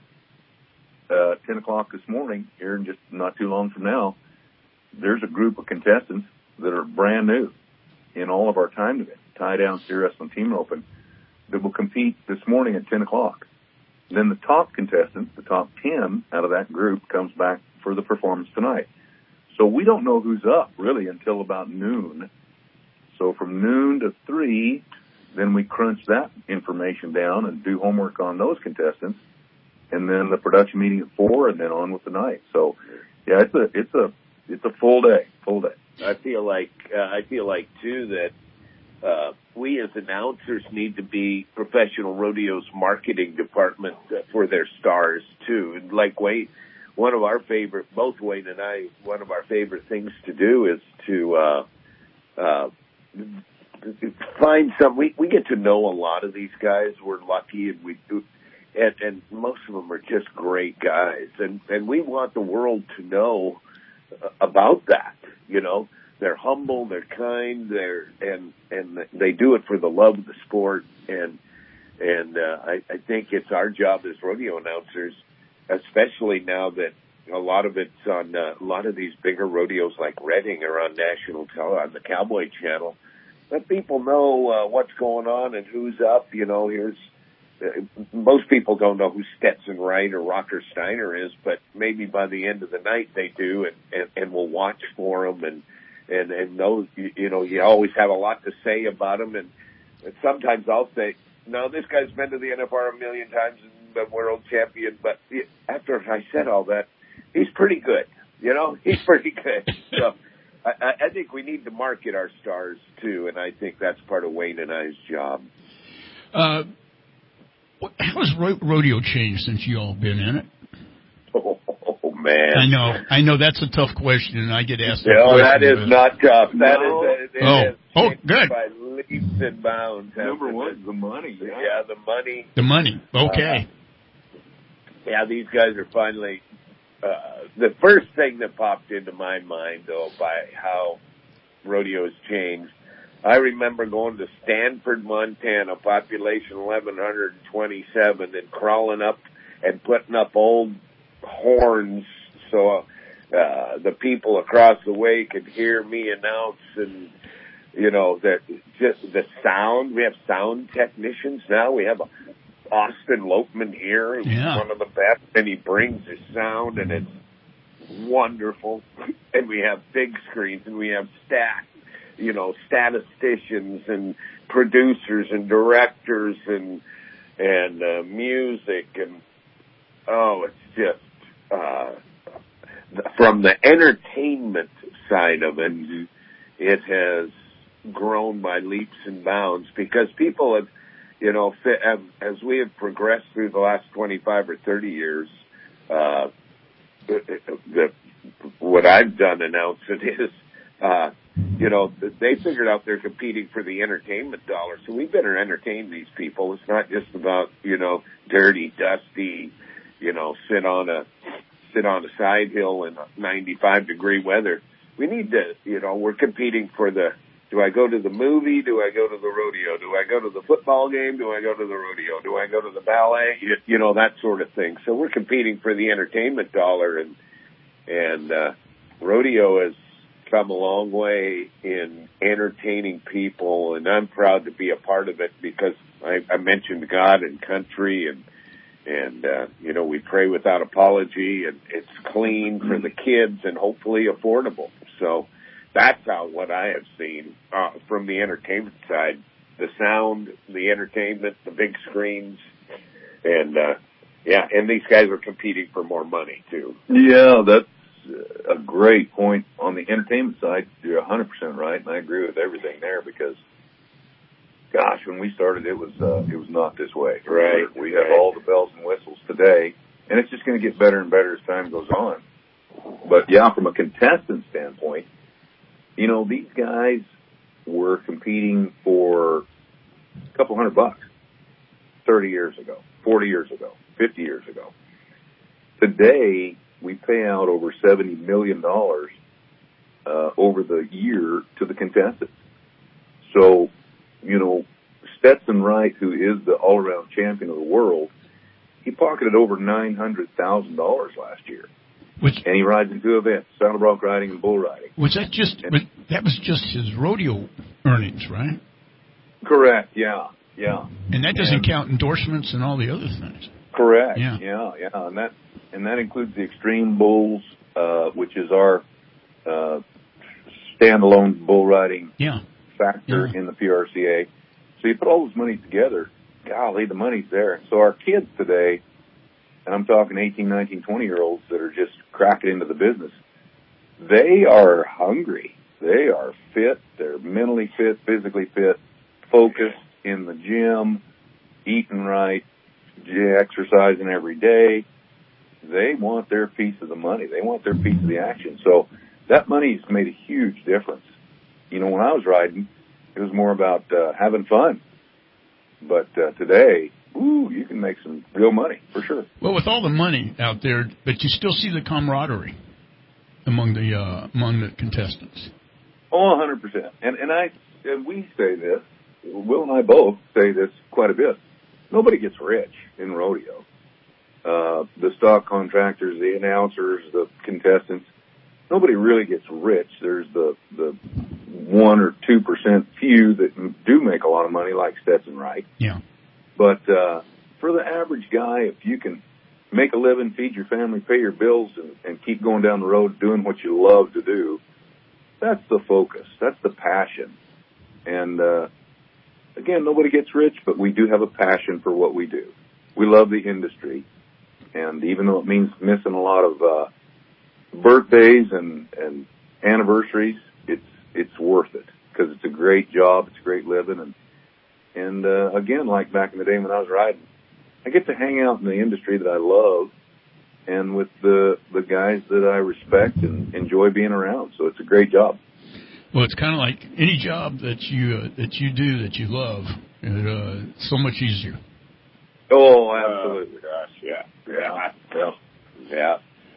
Speaker 4: 10 o'clock this morning, here in just not too long from now, there's a group of contestants that are brand new in all of our time events, tie down, steer wrestling, team open, that will compete this morning at 10 o'clock. Then the top contestant, the top 10 out of that group, comes back for the performance tonight. So we don't know who's up really until about noon. So from noon to 3, then we crunch that information down and do homework on those contestants, and then the production meeting at 4, and then on with the night. So yeah, it's a full day.
Speaker 20: I feel like too that we as announcers need to be Professional Rodeo's marketing department for their stars too. And like Wayne, both Wayne and I, one of our favorite things to do is to find some. We get to know a lot of these guys. We're lucky, and we do. And most of them are just great guys, and we want the world to know about that. They're humble, they're kind, and they do it for the love of the sport. And I think it's our job as rodeo announcers, especially now that a lot of it's on a lot of these bigger rodeos like Reading are on national television, on the Cowboy Channel. Let people know what's going on and who's up. Most people don't know who Stetson Wright or Rocker Steiner is, but maybe by the end of the night they do, and will watch for them and know, you always have a lot to say about them. And sometimes I'll say, no, this guy's been to the NFR a million times and been world champion, but after I said all that, he's pretty good. He's pretty good. So I think we need to market our stars too, and I think that's part of Wayne and I's job.
Speaker 2: How has rodeo changed since you all been in it?
Speaker 20: Oh man!
Speaker 2: I know that's a tough question, and I get asked that question.
Speaker 20: That is not tough.
Speaker 2: That is good.
Speaker 20: By leaps and bounds.
Speaker 4: Number one, the money.
Speaker 20: Yeah, the money.
Speaker 2: The money. Okay.
Speaker 20: These guys are finally. The first thing that popped into my mind, though, by how rodeo has changed, I remember going to Stanford, Montana, population 1,127, and crawling up and putting up old horns so the people across the way could hear me announce, and that just the sound. We have sound technicians now. We have Austin Lopeman here, who's one of the best, and he brings his sound, and it's wonderful. And we have big screens, and we have statisticians and producers and directors and music, and it's just from the entertainment side of it, it has grown by leaps and bounds because people have, as we have progressed through the last 25 or 30 years, what I've done announcing is, they figured out they're competing for the entertainment dollar. So we better entertain these people. It's not just about, dirty, dusty, sit on a side hill in 95-degree weather. We need to, we're competing for do I go to the movie? Do I go to the rodeo? Do I go to the football game? Do I go to the rodeo? Do I go to the ballet? That sort of thing. So we're competing for the entertainment dollar, and rodeo has come a long way in entertaining people, and I'm proud to be a part of it because I mentioned God and country, and we pray without apology, and it's clean for the kids and hopefully affordable. So that's what I have seen from the entertainment side: the sound, the entertainment, the big screens, and these guys are competing for more money too.
Speaker 7: Yeah, that's a great point on the entertainment side. You're 100% right, and I agree with everything there because, gosh, when we started, it was not this way.
Speaker 20: Right.
Speaker 7: We have all the bells and whistles today, and it's just going to get better and better as time goes on. But yeah, from a contestant standpoint, these guys were competing for a couple $100 30 years ago, 40 years ago, 50 years ago. Today, we pay out over $70 million over the year to the contestants. So, Stetson Wright, who is the all-around champion of the world, he pocketed over $900,000 last year. And he rides in 2 events, saddle bronc riding and bull riding.
Speaker 2: That was just his rodeo earnings, right?
Speaker 7: Correct, yeah.
Speaker 2: And that doesn't count endorsements and all the other things.
Speaker 7: Correct, yeah. And that includes the Extreme Bulls, which is our standalone bull riding factor in the PRCA. So you put all those money together, golly, the money's there. So our kids today, and I'm talking 18, 19, 20-year-olds that are just cracking into the business, they are hungry. They are fit. They're mentally fit, physically fit, focused in the gym, eating right, exercising every day. They want their piece of the money. They want their piece of the action. So that money's made a huge difference. When I was riding, it was more about having fun. But today, you can make some real money, for sure.
Speaker 2: Well, with all the money out there, but you still see the camaraderie among the contestants.
Speaker 7: Oh, 100%. And we say this, Will and I both say this quite a bit. Nobody gets rich in rodeo. The stock contractors, the announcers, the contestants, nobody really gets rich. There's the 1 or 2% few that do make a lot of money, like Stetson Wright.
Speaker 2: Yeah.
Speaker 7: But for the average guy, if you can make a living, feed your family, pay your bills, and keep going down the road doing what you love to do, that's the focus. That's the passion. And again, nobody gets rich, but we do have a passion for what we do. We love the industry. And even though it means missing a lot of birthdays and anniversaries, it's worth it because it's a great job, it's a great living, and again, like back in the day when I was riding, I get to hang out in the industry that I love and with the guys that I respect and enjoy being around. So it's a great job.
Speaker 2: Well, it's kind of like any job that you do that you love. It's so much easier.
Speaker 7: Oh, absolutely.
Speaker 20: Gosh, yeah.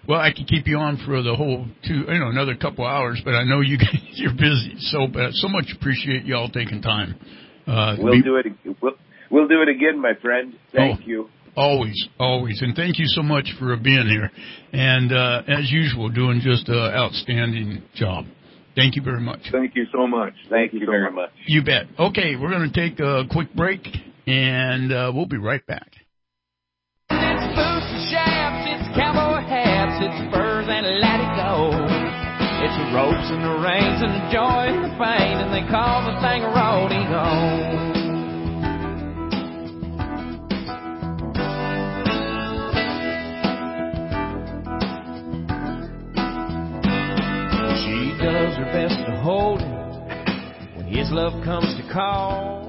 Speaker 2: Well, I could keep you on for the whole another couple hours, but I know you're busy. So much appreciate y'all taking time.
Speaker 20: We'll do it. We'll do it again, my friend. Thank you.
Speaker 2: Always. And thank you so much for being here. And, as usual, doing just an outstanding job. Thank you very much.
Speaker 7: Thank you so much.
Speaker 20: Thank you very much.
Speaker 2: You bet. Okay, we're going to take a quick break, and we'll be right back.
Speaker 1: It's boots and shafts, it's cowboy hats, it's spurs and let it go. It's the ropes and the reins and the joy and the pain, and they call the thing a rodeo. Does her best to hold him when his love comes to call.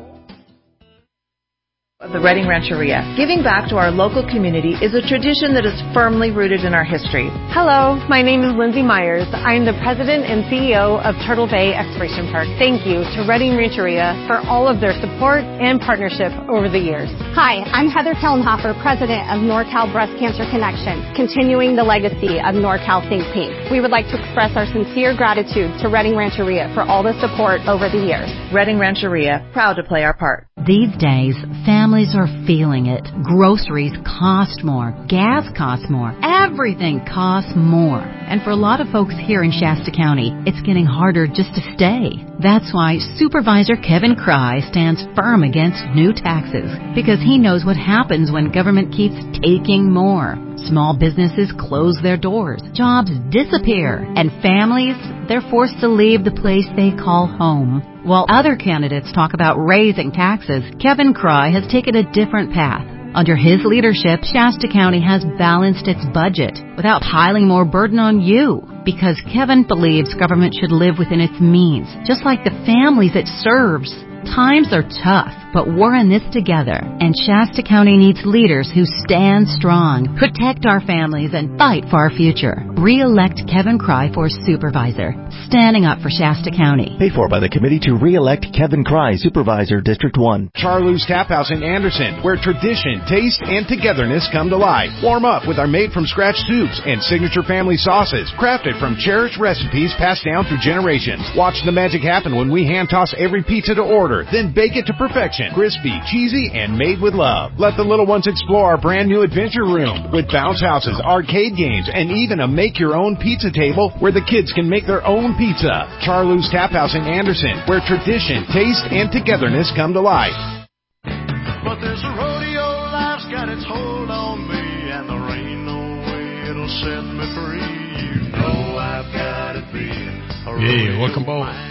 Speaker 21: The Redding Rancheria. Giving back to our local community is a tradition that is firmly rooted in our history.
Speaker 10: Hello, my name is Lindsay Myers. I am the president and CEO of Turtle Bay Exploration Park. Thank you to Redding Rancheria for all of their support and partnership over the years.
Speaker 22: Hi, I'm Heather Kellenhofer, president of NorCal Breast Cancer Connection, continuing the legacy of NorCal Think Pink. We would like to express our sincere gratitude to Redding Rancheria for all the support over the years.
Speaker 21: Redding Rancheria, proud to play our part.
Speaker 23: These days, families are feeling it. Groceries cost more. Gas costs more. Everything costs more. And for a lot of folks here in Shasta County, it's getting harder just to stay. That's why Supervisor Kevin Cry stands firm against new taxes, because he knows what happens when government keeps taking more. Small businesses close their doors, jobs disappear, and families, they're forced to leave the place they call home. While other candidates talk about raising taxes, Kevin Cry has taken a different path. Under his leadership, Shasta County has balanced its budget without piling more burden on you, because Kevin believes government should live within its means, just like the families it serves. Times are tough, but we're in this together, and Shasta County needs leaders who stand strong, protect our families, and fight for our future. Re-elect Kevin Cry for Supervisor, standing up for Shasta County.
Speaker 24: Paid for by the committee to re-elect Kevin Cry, Supervisor, District 1.
Speaker 25: Charlou's Tap House in Anderson, where tradition, taste, and togetherness come to life. Warm up with our made-from-scratch soups and signature family sauces, crafted from cherished recipes passed down through generations. Watch the magic happen when we hand-toss every pizza to order, then bake it to perfection. Crispy, cheesy, and made with love. Let the little ones explore our brand new adventure room with bounce houses, arcade games, and even a make-your-own pizza table where the kids can make their own pizza. Charlou's Tap House in Anderson, where tradition, taste, and togetherness come to life.
Speaker 11: But this rodeo life's got its hold on me, and there ain't no way it'll set me free. You know I've got to be a rodeo.
Speaker 2: Hey, welcome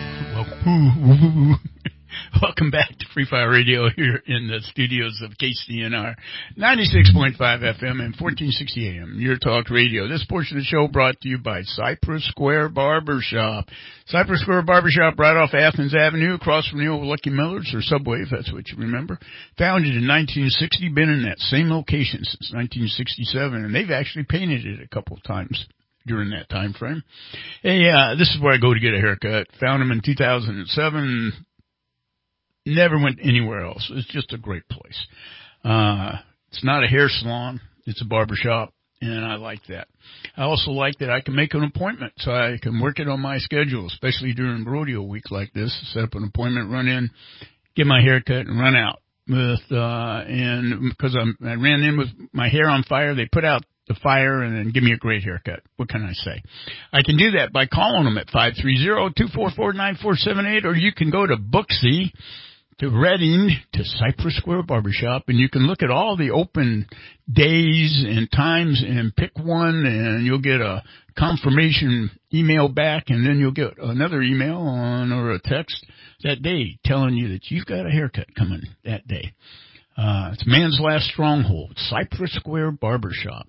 Speaker 2: Welcome back to Free Fire Radio here in the studios of KCNR 96.5 FM and 1460 AM, Your Talk Radio. This portion of the show brought to you by Cypress Square Barbershop. Cypress Square Barbershop right off Athens Avenue, across from the old Lucky Miller's or Subway, if that's what you remember. Founded in 1960, been in that same location since 1967, and they've actually painted it a couple of times during that time frame. Hey, this is where I go to get a haircut. Found them in 2007. Never went anywhere else. It's just a great place. It's not a hair salon. It's a barbershop, and I like that. I also like that I can make an appointment, so I can work it on my schedule, especially during rodeo week like this. Set up an appointment, run in, get my hair cut, and run out. And because I ran in with my hair on fire, they put out the fire and then give me a great haircut. What can I say? I can do that by calling them at 530-244-9478, or you can go to Booksy, to Redding, to Cypress Square Barbershop, and you can look at all the open days and times and pick one, and you'll get a confirmation email back, and then you'll get another email or a text that day telling you that you've got a haircut coming that day. It's man's last stronghold, Cypress Square Barbershop.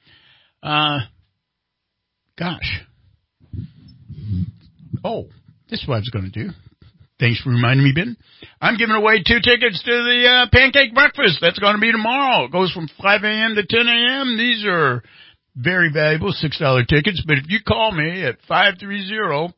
Speaker 2: Gosh. Oh, this is what I was going to do. Thanks for reminding me, Ben. I'm giving away 2 tickets to the Pancake Breakfast. That's going to be tomorrow. It goes from 5 a.m. to 10 a.m. These are very valuable $6 tickets. But if you call me at 530,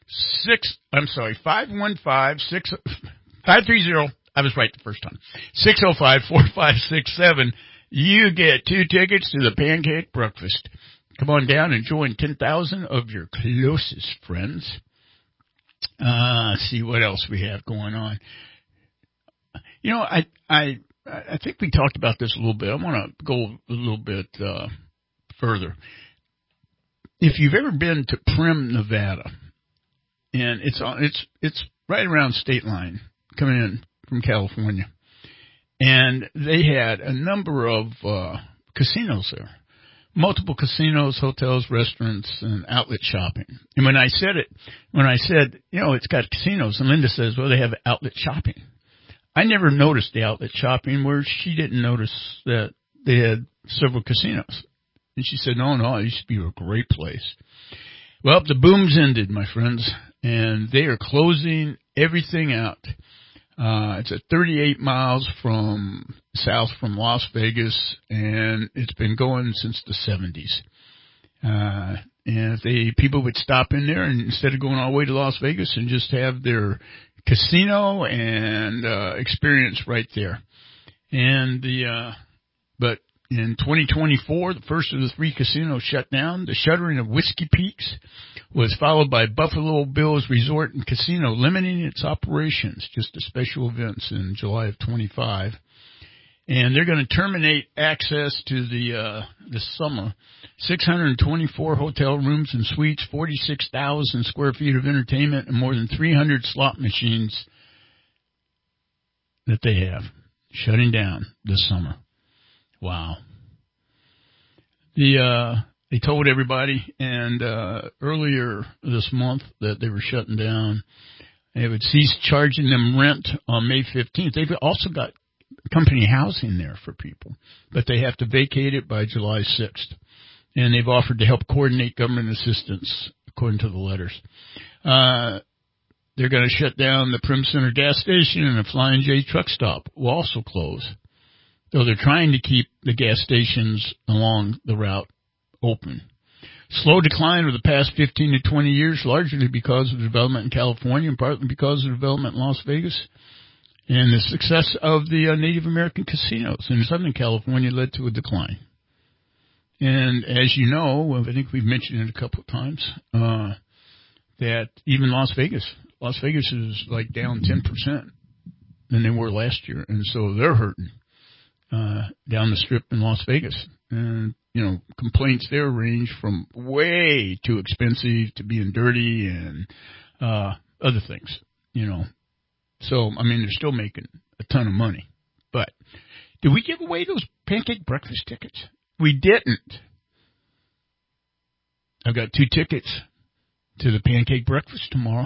Speaker 2: I was right the first time, 605-4567, you get 2 tickets to the Pancake Breakfast. Come on down and join 10,000 of your closest friends. See what else we have going on. You know, I think we talked about this a little bit. I want to go a little bit further. If you've ever been to Primm, Nevada, and it's right around state line coming in from California, and they had a number of casinos there, multiple casinos, hotels, restaurants, and outlet shopping. And when I said, you know, it's got casinos, and Linda says, well, they have outlet shopping. I never noticed the outlet shopping where she didn't notice that they had several casinos. And she said, no, it used to be a great place. Well, the boom's ended, my friends, and they are closing everything out. It's at 38 miles south from Las Vegas, and it's been going since the 70s. And if people would stop in there and instead of going all the way to Las Vegas and just have their casino and experience right there. And but in 2024, the first of the 3 casinos shut down. The shuttering of Whiskey Peaks was followed by Buffalo Bills Resort and Casino limiting its operations just to special events in July of 25. And they're going to terminate access to this summer. 624 hotel rooms and suites, 46,000 square feet of entertainment, and more than 300 slot machines that they have shutting down this summer. Wow. They told everybody, and earlier this month that they were shutting down. They would cease charging them rent on May 15th. They've also got company housing there for people, but they have to vacate it by July 6th. And they've offered to help coordinate government assistance, according to the letters. They're going to shut down the Primm Center gas station, and the Flying J truck stop will also close. Though they're trying to keep the gas stations along the route open. Slow decline over the past 15 to 20 years, largely because of the development in California and partly because of the development in Las Vegas. And the success of the Native American casinos in Southern California led to a decline. And as you know, I think we've mentioned it a couple of times, that even Las Vegas is like down 10% than they were last year. And so they're hurting down the strip in Las Vegas. And, you know, complaints there range from way too expensive to being dirty and other things, you know. So, I mean, they're still making a ton of money. But did we give away those pancake breakfast tickets? We didn't. I've got 2 tickets to the pancake breakfast tomorrow.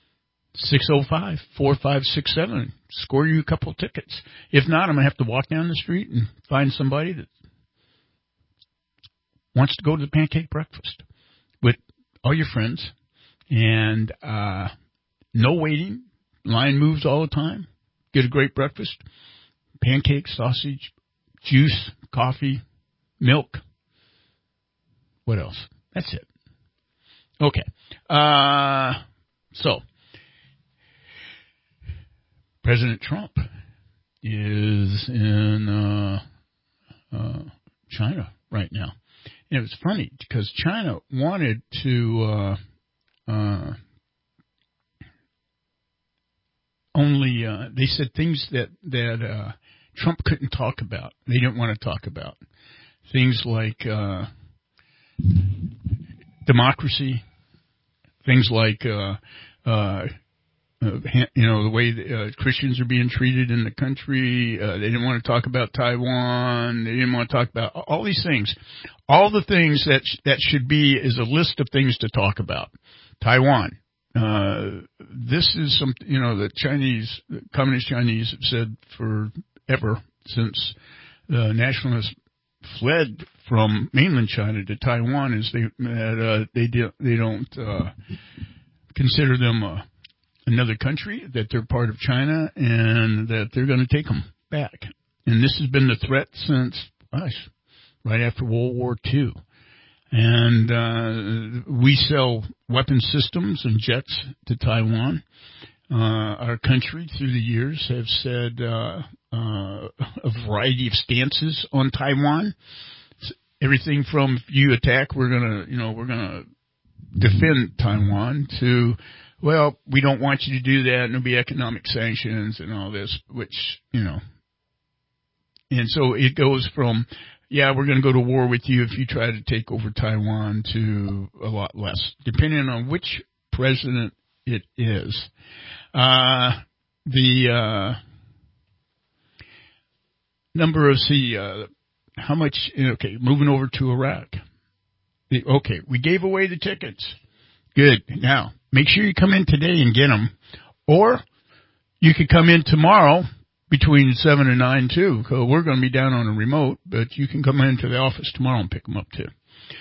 Speaker 2: 605-4567. Score you a couple of tickets. If not, I'm going to have to walk down the street and find somebody that wants to go to the pancake breakfast with all your friends. And no waiting. Line moves all the time. Get a great breakfast. Pancakes, sausage, juice, coffee, milk. What else? That's it. Okay. So, President Trump is in China right now. And it was funny because China wanted to they said things that Trump couldn't talk about. They didn't want to talk about. Things like democracy, things like the way Christians are being treated in the country. They didn't want to talk about Taiwan. They didn't want to talk about all these things. All the things that should be is a list of things to talk about. Taiwan. This is something, the Communist Chinese have said forever since the nationalists fled from mainland China to Taiwan is they don't consider them another country, that they're part of China, and that they're going to take them back. And this has been the threat since, right after World War II. And we sell weapon systems and jets to Taiwan. Our country, through the years, have said a variety of stances on Taiwan. everything from if you attack, we're gonna defend Taiwan to, well, we don't want you to do that, and there'll be economic sanctions and all this, which, and so it goes from, yeah, we're going to go to war with you if you try to take over Taiwan to a lot less, depending on which president it is. The number of, how much, moving over to Iraq. We gave away the tickets. Good. Now, make sure you come in today and get them. Or you could come in tomorrow between 7 and 9, too. We're going to be down on a remote, but you can come into the office tomorrow and pick them up, too.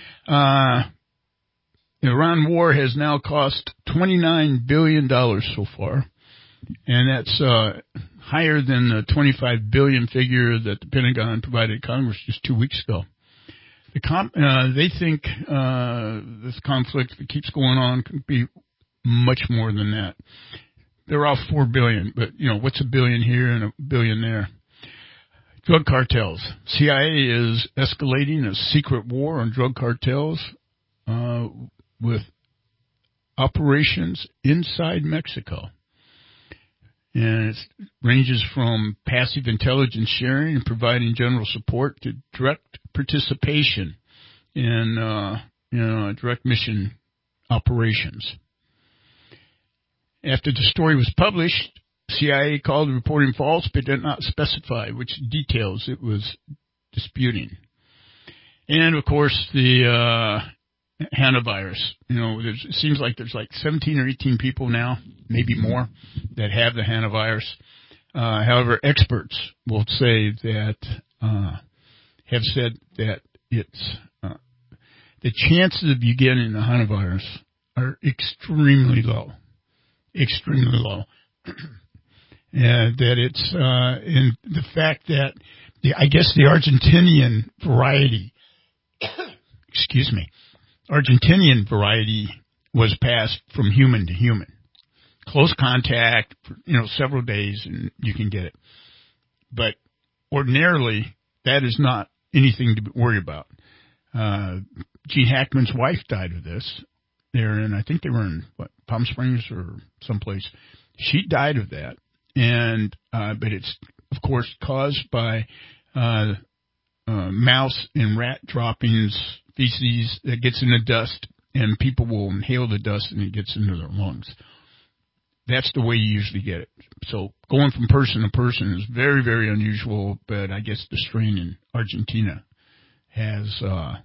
Speaker 2: The Iran war has now cost $29 billion so far, and that's higher than the $25 billion figure that the Pentagon provided Congress just 2 weeks ago. They think this conflict that keeps going on could be much more than that. They're off $4 billion, but what's $1 billion here and $1 billion there? Drug cartels. CIA is escalating a secret war on drug cartels with operations inside Mexico. And it ranges from passive intelligence sharing and providing general support to direct participation in, direct mission operations. After the story was published, CIA called the reporting false, but did not specify which details it was disputing. And of course, the hantavirus. It seems like there's like 17 or 18 people now, maybe more, that have the hantavirus. However, experts will say that have said that it's the chances of you getting the hantavirus are extremely low. Extremely low. That it's in the fact that I guess the Argentinian variety, excuse me, Argentinian variety was passed from human to human. Close contact for, several days and you can get it. But ordinarily, that is not anything to worry about. Gene Hackman's wife died of this. I think they were in, Palm Springs or someplace. She died of that. And, but it's, of course, caused by, mouse and rat droppings, feces that gets in the dust, and people will inhale the dust and it gets into their lungs. That's the way you usually get it. So going from person to person is very, very unusual, but I guess the strain in Argentina has,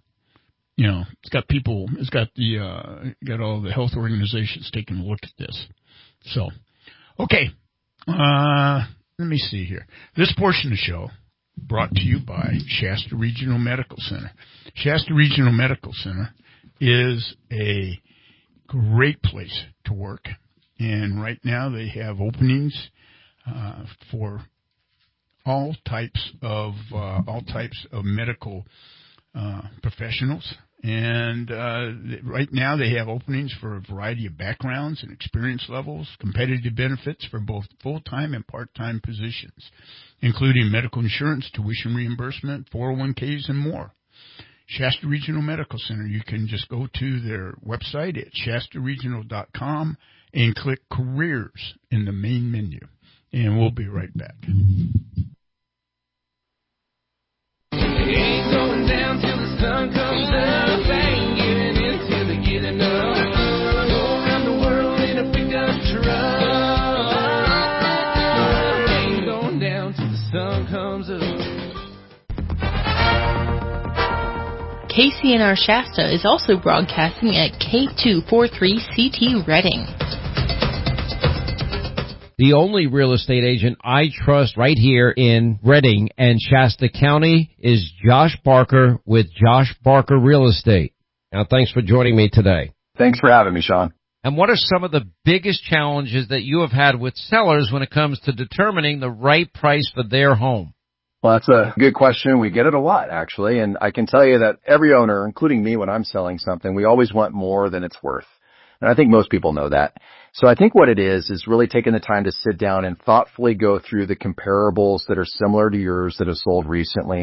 Speaker 2: got all the health organizations taking a look at this. So, okay. Let me see here. This portion of the show brought to you by Shasta Regional Medical Center. Shasta Regional Medical Center is a great place to work. And right now they have openings for all types of medical professionals. And right now they have openings for a variety of backgrounds and experience levels, competitive benefits for both full-time and part-time positions, including medical insurance, tuition reimbursement, 401ks, and more. Shasta Regional Medical Center, you can just go to their website at shastaregional.com and click Careers in the main menu. And we'll be right back.
Speaker 1: Ain't going down till the sun comes up. Ain't giving in till they get enough. Go around the world in a pickup truck. Ain't going down till the sun comes up.
Speaker 3: KCNR Shasta is also broadcasting at K243CT Reading.
Speaker 12: The only real estate agent I trust right here in Reading and Shasta County is Josh Barker with Josh Barker Real Estate. Now, thanks for joining me today.
Speaker 14: Thanks for having me, Sean.
Speaker 12: And what are some of the biggest challenges that you have had with sellers when it comes to determining the right price for their home?
Speaker 14: Well, that's a good question. We get it a lot, actually. And I can tell you that every owner, including me when I'm selling something, we always want more than it's worth. And I think most people know that. So I think what it is really taking the time to sit down and thoughtfully go through the comparables that are similar to yours that have sold recently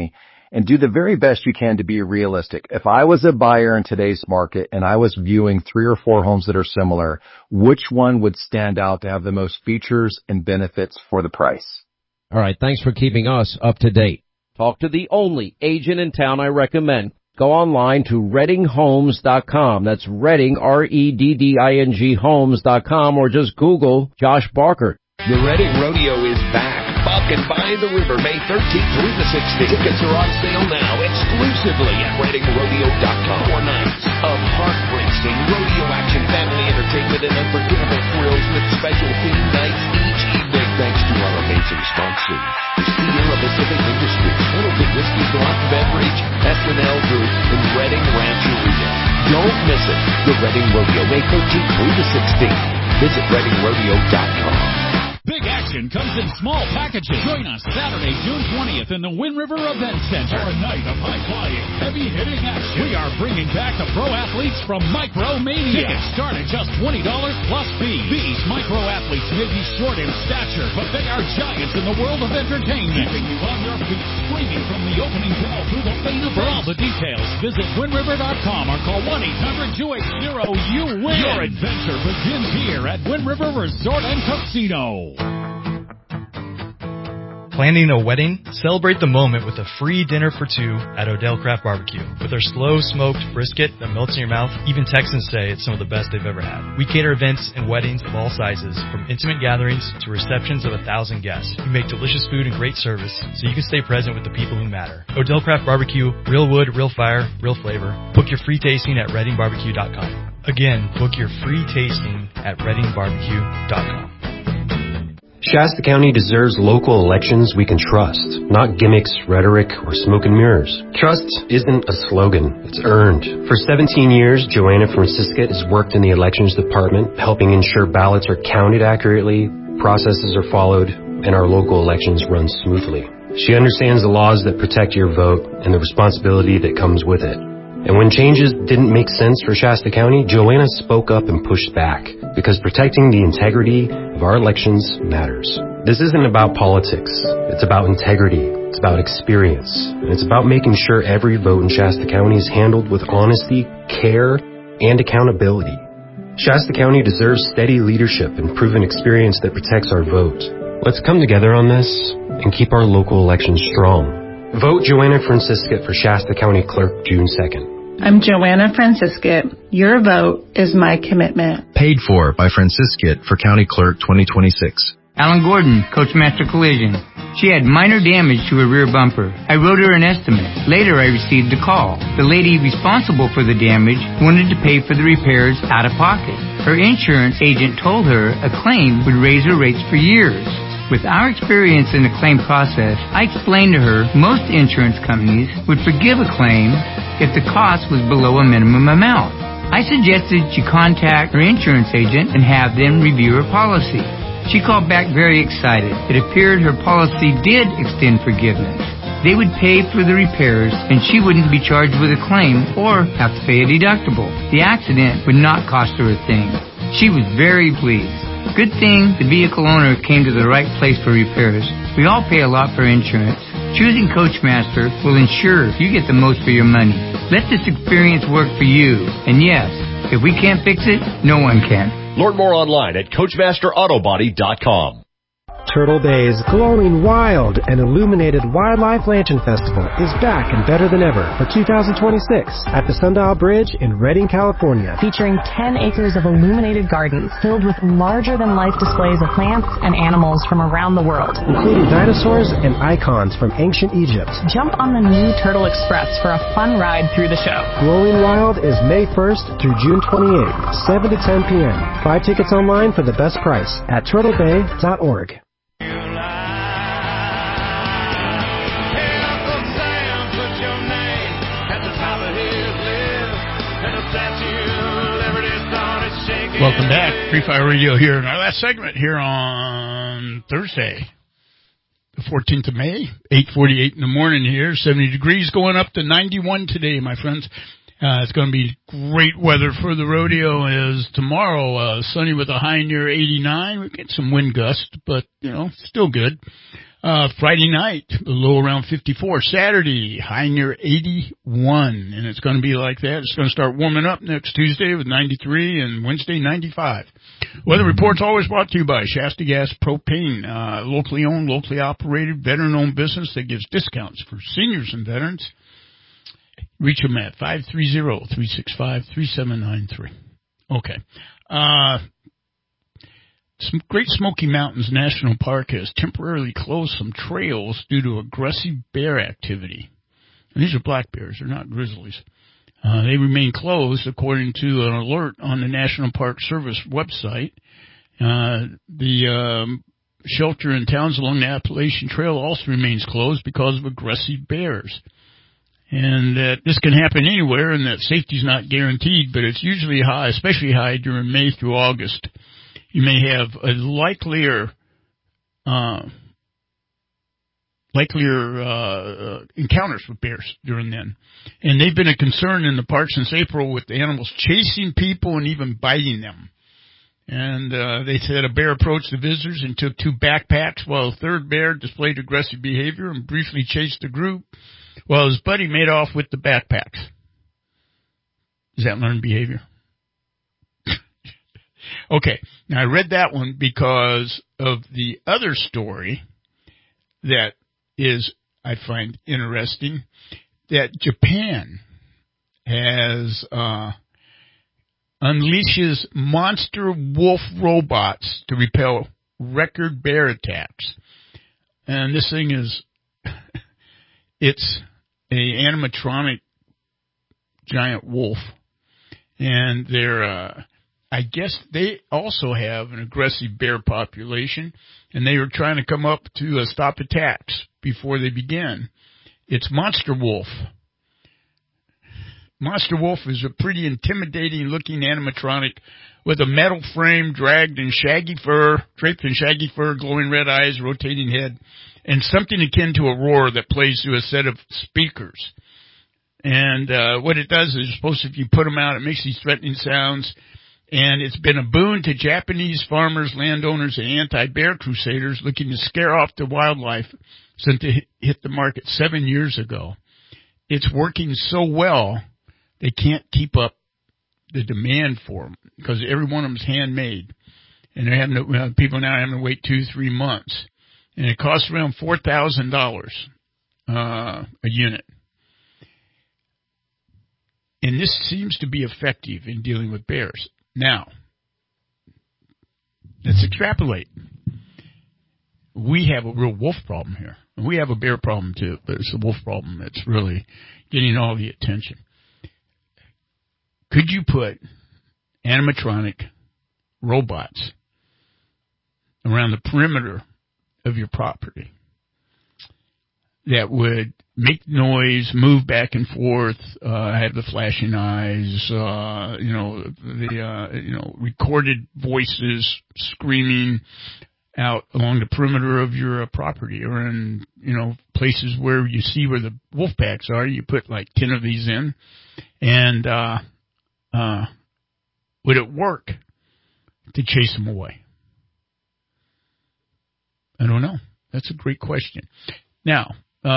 Speaker 14: and do the very best you can to be realistic. If I was a buyer in today's market and I was viewing 3 or 4 homes that are similar, which one would stand out to have the most features and benefits for the price?
Speaker 12: All right, thanks for keeping us up to date. Talk to the only agent in town I recommend. Go online to ReddingHomes.com. That's Redding, REDDING Homes.com, or just Google Josh Barker.
Speaker 9: The Redding Rodeo is back. Bucking by the River, May 13th through the 16th. Tickets are on sale now exclusively at ReddingRodeo.com. 4 nights of heart-racing rodeo action, family entertainment, and unforgettable thrills with special theme nights each evening. Thanks to our amazing sponsors, Sierra Pacific Industries, Pendleton Whiskey Blunt Beverage, S&L Group, and Redding Rancheria. Don't miss it. The Redding Rodeo, May 13th through the 16th. Visit ReddingRodeo.com.
Speaker 8: Big action comes in small packages. Join us Saturday, June 20th in the Wind River Event Center for a night of high-flying, heavy-hitting action. We are bringing back the pro athletes from Micromania. Tickets start at just $20 plus fee. These micro athletes may be short in stature, but they are giants in the world of entertainment, keeping you on your feet, screaming from the opening bell through the main event. For all the details, visit WindRiver.com or call 1-800-280-YOU-WIN. Your adventure begins here at Wind River Resort and Casino.
Speaker 13: Planning a wedding? Celebrate the moment with a free dinner for 2 at Odell Craft Barbecue. With our slow smoked brisket that melts in your mouth, even Texans say it's some of the best they've ever had. We cater events and weddings of all sizes, from intimate gatherings to receptions of 1,000 guests. We make delicious food and great service so you can stay present with the people who matter. Odell Craft Barbecue, real wood, real fire, real flavor. Book your free tasting at ReddingBarbecue.com. Again, book your free tasting at ReddingBarbecue.com.
Speaker 15: Shasta County deserves local elections we can trust, not gimmicks, rhetoric, or smoke and mirrors. Trust isn't a slogan, it's earned. For 17 years, Joanna Francisca has worked in the elections department, helping ensure ballots are counted accurately, processes are followed, and our local elections run smoothly. She understands the laws that protect your vote and the responsibility that comes with it. And when changes didn't make sense for Shasta County, Joanna spoke up and pushed back, because protecting the integrity of our elections matters. This isn't about politics. It's about integrity. It's about experience. And it's about making sure every vote in Shasta County is handled with honesty, care, and accountability. Shasta County deserves steady leadership and proven experience that protects our vote. Let's come together on this and keep our local elections strong. Vote Joanna Francisca for Shasta County Clerk June 2nd.
Speaker 16: I'm Joanna Francisca. Your vote is my commitment.
Speaker 19: Paid for by Francisca for County Clerk 2026.
Speaker 26: Alan Gordon, Coachmaster Collision. She had minor damage to her rear bumper. I wrote her an estimate. Later, I received a call. The lady responsible for the damage wanted to pay for the repairs out of pocket. Her insurance agent told her a claim would raise her rates for years. With our experience in the claim process, I explained to her most insurance companies would forgive a claim if the cost was below a minimum amount. I suggested she contact her insurance agent and have them review her policy. She called back very excited. It appeared her policy did extend forgiveness. They would pay for the repairs, and she wouldn't be charged with a claim or have to pay a deductible. The accident would not cost her a thing. She was very pleased. Good thing the vehicle owner came to the right place for repairs. We all pay a lot for insurance. Choosing Coachmaster will ensure you get the most for your money. Let this experience work for you. And yes, if we can't fix it, no one can.
Speaker 27: Learn more online at CoachmasterAutobody.com.
Speaker 28: Turtle Bay's glowing wild and illuminated Wildlife Lantern Festival is back and better than ever for 2026 at the Sundial Bridge in Redding, California.
Speaker 29: Featuring 10 acres of illuminated gardens filled with larger-than-life displays of plants and animals from around the world,
Speaker 28: including dinosaurs and icons from ancient Egypt.
Speaker 29: Jump on the new Turtle Express for a fun ride through the show.
Speaker 28: Glowing Wild is May 1st through June 28th, 7 to 10 p.m. Buy tickets online for the best price at turtlebay.org.
Speaker 2: Welcome back. Free Fire Radio here in our last segment here on Thursday, the 14th of May, 8:48 in the morning here. 70 degrees going up to 91 today, my friends. It's going to be great weather for the rodeo as tomorrow, sunny with a high near 89. We get some wind gusts, but, still good. Friday night, a low around 54. Saturday, high near 81. And it's going to be like that. It's going to start warming up next Tuesday with 93 and Wednesday 95. Weather report's always brought to you by Shasta Gas Propane, locally owned, locally operated, veteran-owned business that gives discounts for seniors and veterans. Reach them at 530-365-3793. Okay. Great Smoky Mountains National Park has temporarily closed some trails due to aggressive bear activity. And these are black bears, they're not grizzlies. They remain closed according to an alert on the National Park Service website. The shelter in towns along the Appalachian Trail also remains closed because of aggressive bears. And this can happen anywhere, and that safety's not guaranteed, but it's usually high, especially high during May through August. You may have a likelier encounters with bears during then. And they've been a concern in the park since April, with the animals chasing people and even biting them. And they said a bear approached the visitors and took 2 backpacks, while a third bear displayed aggressive behavior and briefly chased the group, while his buddy made off with the backpacks. Is that learned behavior? Okay, now I read that one because of the other story that is, I find interesting, that Japan has unleashes monster wolf robots to repel record bear attacks. And this thing is, it's a animatronic giant wolf. And they're, I guess they also have an aggressive bear population, and they were trying to come up to stop attacks before they begin. It's Monster Wolf. Monster Wolf is a pretty intimidating-looking animatronic with a metal frame draped in shaggy fur, glowing red eyes, rotating head, and something akin to a roar that plays through a set of speakers. And what it does is, if you put them out, it makes these threatening sounds. And it's been a boon to Japanese farmers, landowners, and anti-bear crusaders looking to scare off the wildlife since it hit the market 7 years ago. It's working so well, they can't keep up the demand for them because every one of them is handmade. And they're having to, people now are having to wait 2-3 months. And it costs around $4,000 a unit. And this seems to be effective in dealing with bears. Now, let's extrapolate. We have a real wolf problem here. We have a bear problem too, but it's a wolf problem that's really getting all the attention. Could you put animatronic robots around the perimeter of your property that would make noise, move back and forth, have the flashing eyes, recorded voices screaming out along the perimeter of your property, or in, places where you see where the wolf packs are, you put like 10 of these in, and, would it work to chase them away? I don't know. That's a great question. Now,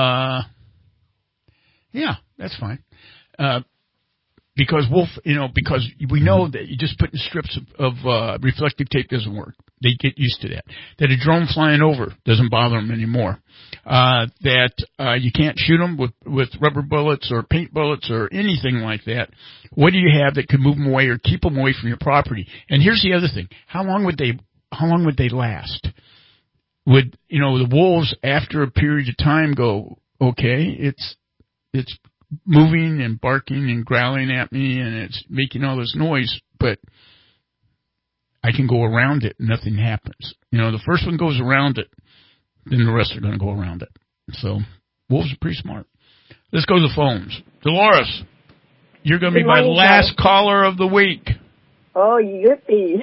Speaker 2: yeah, that's fine. Because because we know that you just putting strips of reflective tape doesn't work. They get used to that. That a drone flying over doesn't bother them anymore. That you can't shoot them with rubber bullets or paint bullets or anything like that. What do you have that could move them away or keep them away from your property? And here's the other thing: how long would they last? Would the wolves after a period of time go, okay, it's moving and barking and growling at me and it's making all this noise, but I can go around it and nothing happens. The first one goes around it, then the rest are going to go around it. So wolves are pretty smart. Let's go to the phones. Dolores, you're going to be my last caller of the week.
Speaker 4: Oh, yippee.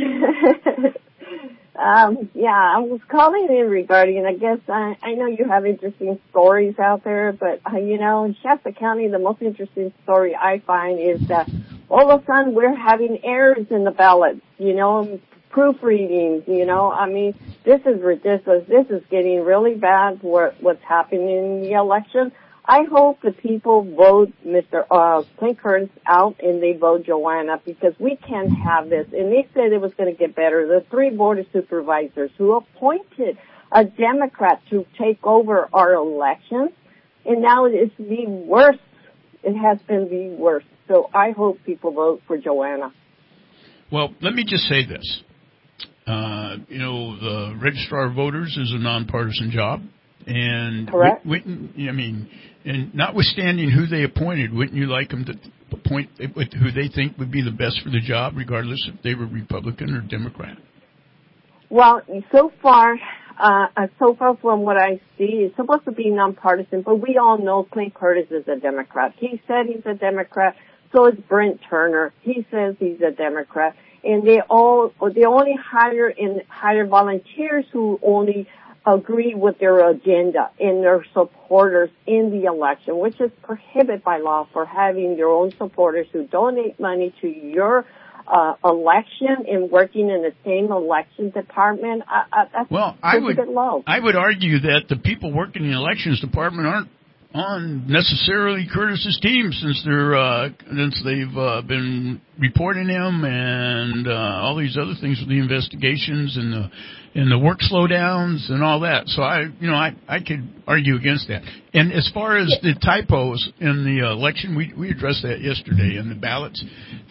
Speaker 4: Yeah, I was calling in regarding, I guess, I know you have interesting stories out there, but, in Shasta County, the most interesting story I find is that all of a sudden we're having errors in the ballots, proofreadings, you know. I mean, this is ridiculous. This is getting really bad, what's happening in the election. I hope the people vote Mr. Clint Curtis out and they vote Joanna, because we can't have this. And they said it was going to get better. The 3 board of supervisors who appointed a Democrat to take over our elections, and now it's the worst. It has been the worst. So I hope people vote for Joanna.
Speaker 2: Well, let me just say this. The registrar of voters is a nonpartisan job. And
Speaker 4: correct.
Speaker 2: And notwithstanding who they appointed, wouldn't you like them to appoint who they think would be the best for the job, regardless if they were Republican or Democrat?
Speaker 4: Well, so far from what I see, it's supposed to be nonpartisan, but we all know Clint Curtis is a Democrat. He said he's a Democrat. So is Brent Turner. He says he's a Democrat. And they only hire volunteers who only agree with their agenda and their supporters in the election, which is prohibited by law for having your own supporters who donate money to your election and working in the same election department. That's a bit low.
Speaker 2: I would argue that the people working in the elections department aren't on necessarily Curtis's team, since they've been reporting him and all these other things with the investigations and the work slowdowns and all that. So I could argue against that. And as far as the typos in the election, we addressed that yesterday in the ballots.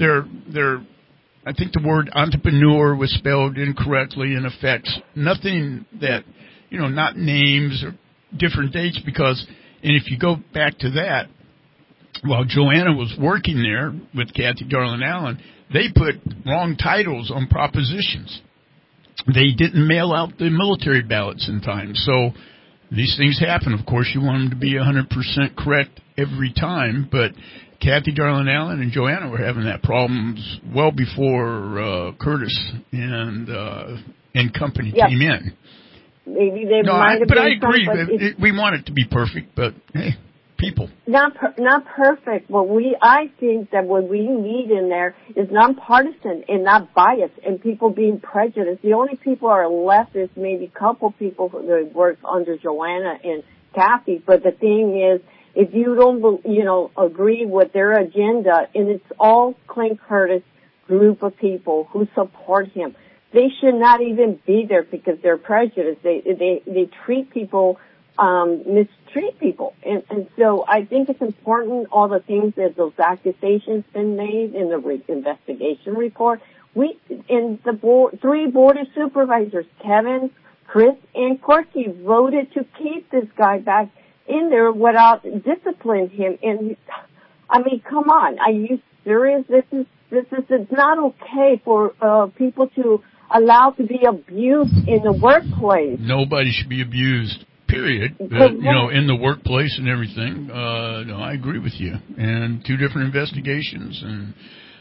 Speaker 2: I think the word entrepreneur was spelled incorrectly and affects nothing that, not names or different dates, because. And if you go back to that, while Joanna was working there with Kathy Garland Allen, they put wrong titles on propositions. They didn't mail out the military ballots in time. So these things happen. Of course, you want them to be 100% correct every time, but Kathy Garland Allen and Joanna were having that problems well before Curtis and company came in.
Speaker 4: Maybe they might have been.
Speaker 2: But I agree. We want it to be perfect, but hey, people.
Speaker 4: Not perfect. But I think that what we need in there is nonpartisan and not biased, and people being prejudiced. The only people are left is maybe a couple people that work under Joanna and Kathy. But the thing is, if you don't, agree with their agenda, and it's all Clint Curtis group of people who support him. They should not even be there because they're prejudiced. They treat people, mistreat people. And so I think it's important, all the things that those accusations been made in the investigation report. In the 3 board of supervisors, Kevin, Chris, and Corky, voted to keep this guy back in there without disciplining him. And I mean, come on. Are you serious? This is not okay for people to allow to be abused in the workplace.
Speaker 2: Nobody should be abused, period. In the workplace and everything. No, I agree with you. And 2 different investigations, and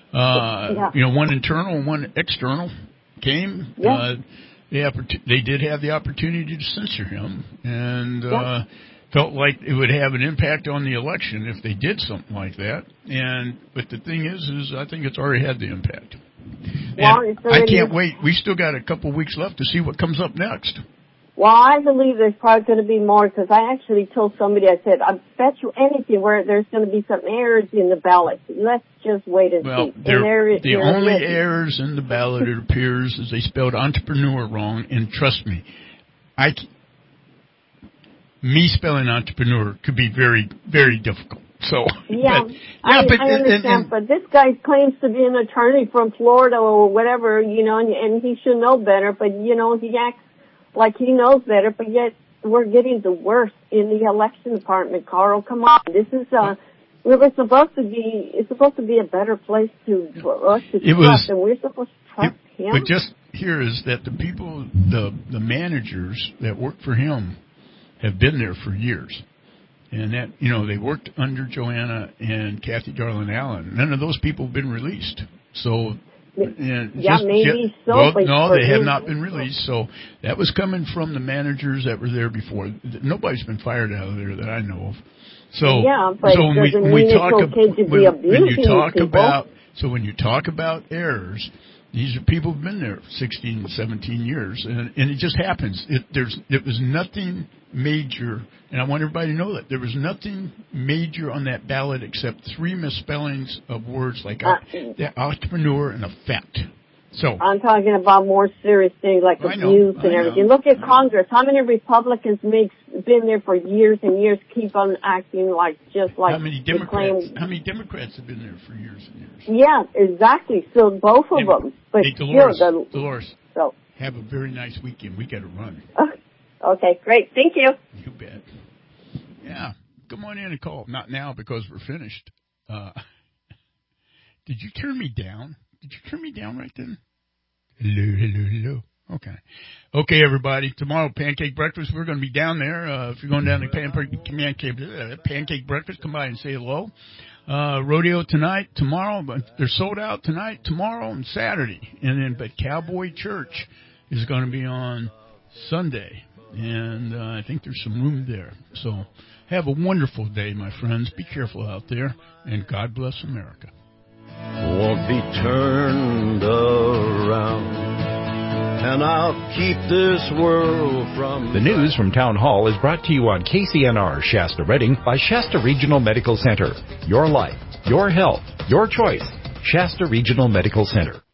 Speaker 2: one internal and one external came.
Speaker 4: Yeah.
Speaker 2: They did have the opportunity to censor him, and felt like it would have an impact on the election if they did something like that. But the thing is I think it's already had the impact.
Speaker 4: Well,
Speaker 2: I can't wait. We still got a couple of weeks left to see what comes up next.
Speaker 4: Well, I believe there's probably going to be more, because I actually told somebody, I said, I bet you anything where there's going to be some errors in the ballot. Let's just wait and see.
Speaker 2: The only errors in the ballot, it appears, is they spelled entrepreneur wrong. And trust me, me spelling entrepreneur could be very, very difficult. So
Speaker 4: I understand, but this guy claims to be an attorney from Florida or whatever, and he should know better. But he acts like he knows better. But yet we're getting the worst in the election department. Carl, come on, this is it's supposed to be a better place for us to trust, and we're supposed to trust him.
Speaker 2: But just here is that the people, the managers that work for him, have been there for years. And that, they worked under Joanna and Kathy Garland Allen. None of those people have been released. So,
Speaker 4: maybe so.
Speaker 2: Well, no, they have not been released. So that was coming from the managers that were there before. Nobody's been fired out of there that I know of. So,
Speaker 4: but
Speaker 2: so
Speaker 4: when you talk about
Speaker 2: So when you talk about errors, these are people who've been there 16, 17 years, and it just happens. It was nothing major, and I want everybody to know that. There was nothing major on that ballot except 3 misspellings of words like entrepreneur and effect. So
Speaker 4: I'm talking about more serious things like abuse and everything. Look at Congress. How many Republicans been there for years and years keep on acting like
Speaker 2: how many Democrats have been there for years and years?
Speaker 4: Yeah, exactly. So both of them. But
Speaker 2: hey, Dolores, have a very nice weekend. We got to run.
Speaker 4: Okay, great. Thank you.
Speaker 2: You bet. Yeah, come on in and call. Not now because we're finished. Did you turn me down? Did you turn me down right then? Hello. Okay, everybody. Tomorrow, Pancake Breakfast. We're going to be down there. If you're going down to Pancake Breakfast, come by and say hello. Rodeo tonight, tomorrow, but they're sold out tonight, tomorrow, and Saturday. But Cowboy Church is going to be on Sunday. And I think there's some room there. So have a wonderful day, my friends. Be careful out there. And God bless America.
Speaker 11: Won't be turned around, and I'll keep this world from...
Speaker 5: The news from Town Hall is brought to you on KCNR Shasta Redding by Shasta Regional Medical Center. Your life, your health, your choice. Shasta Regional Medical Center.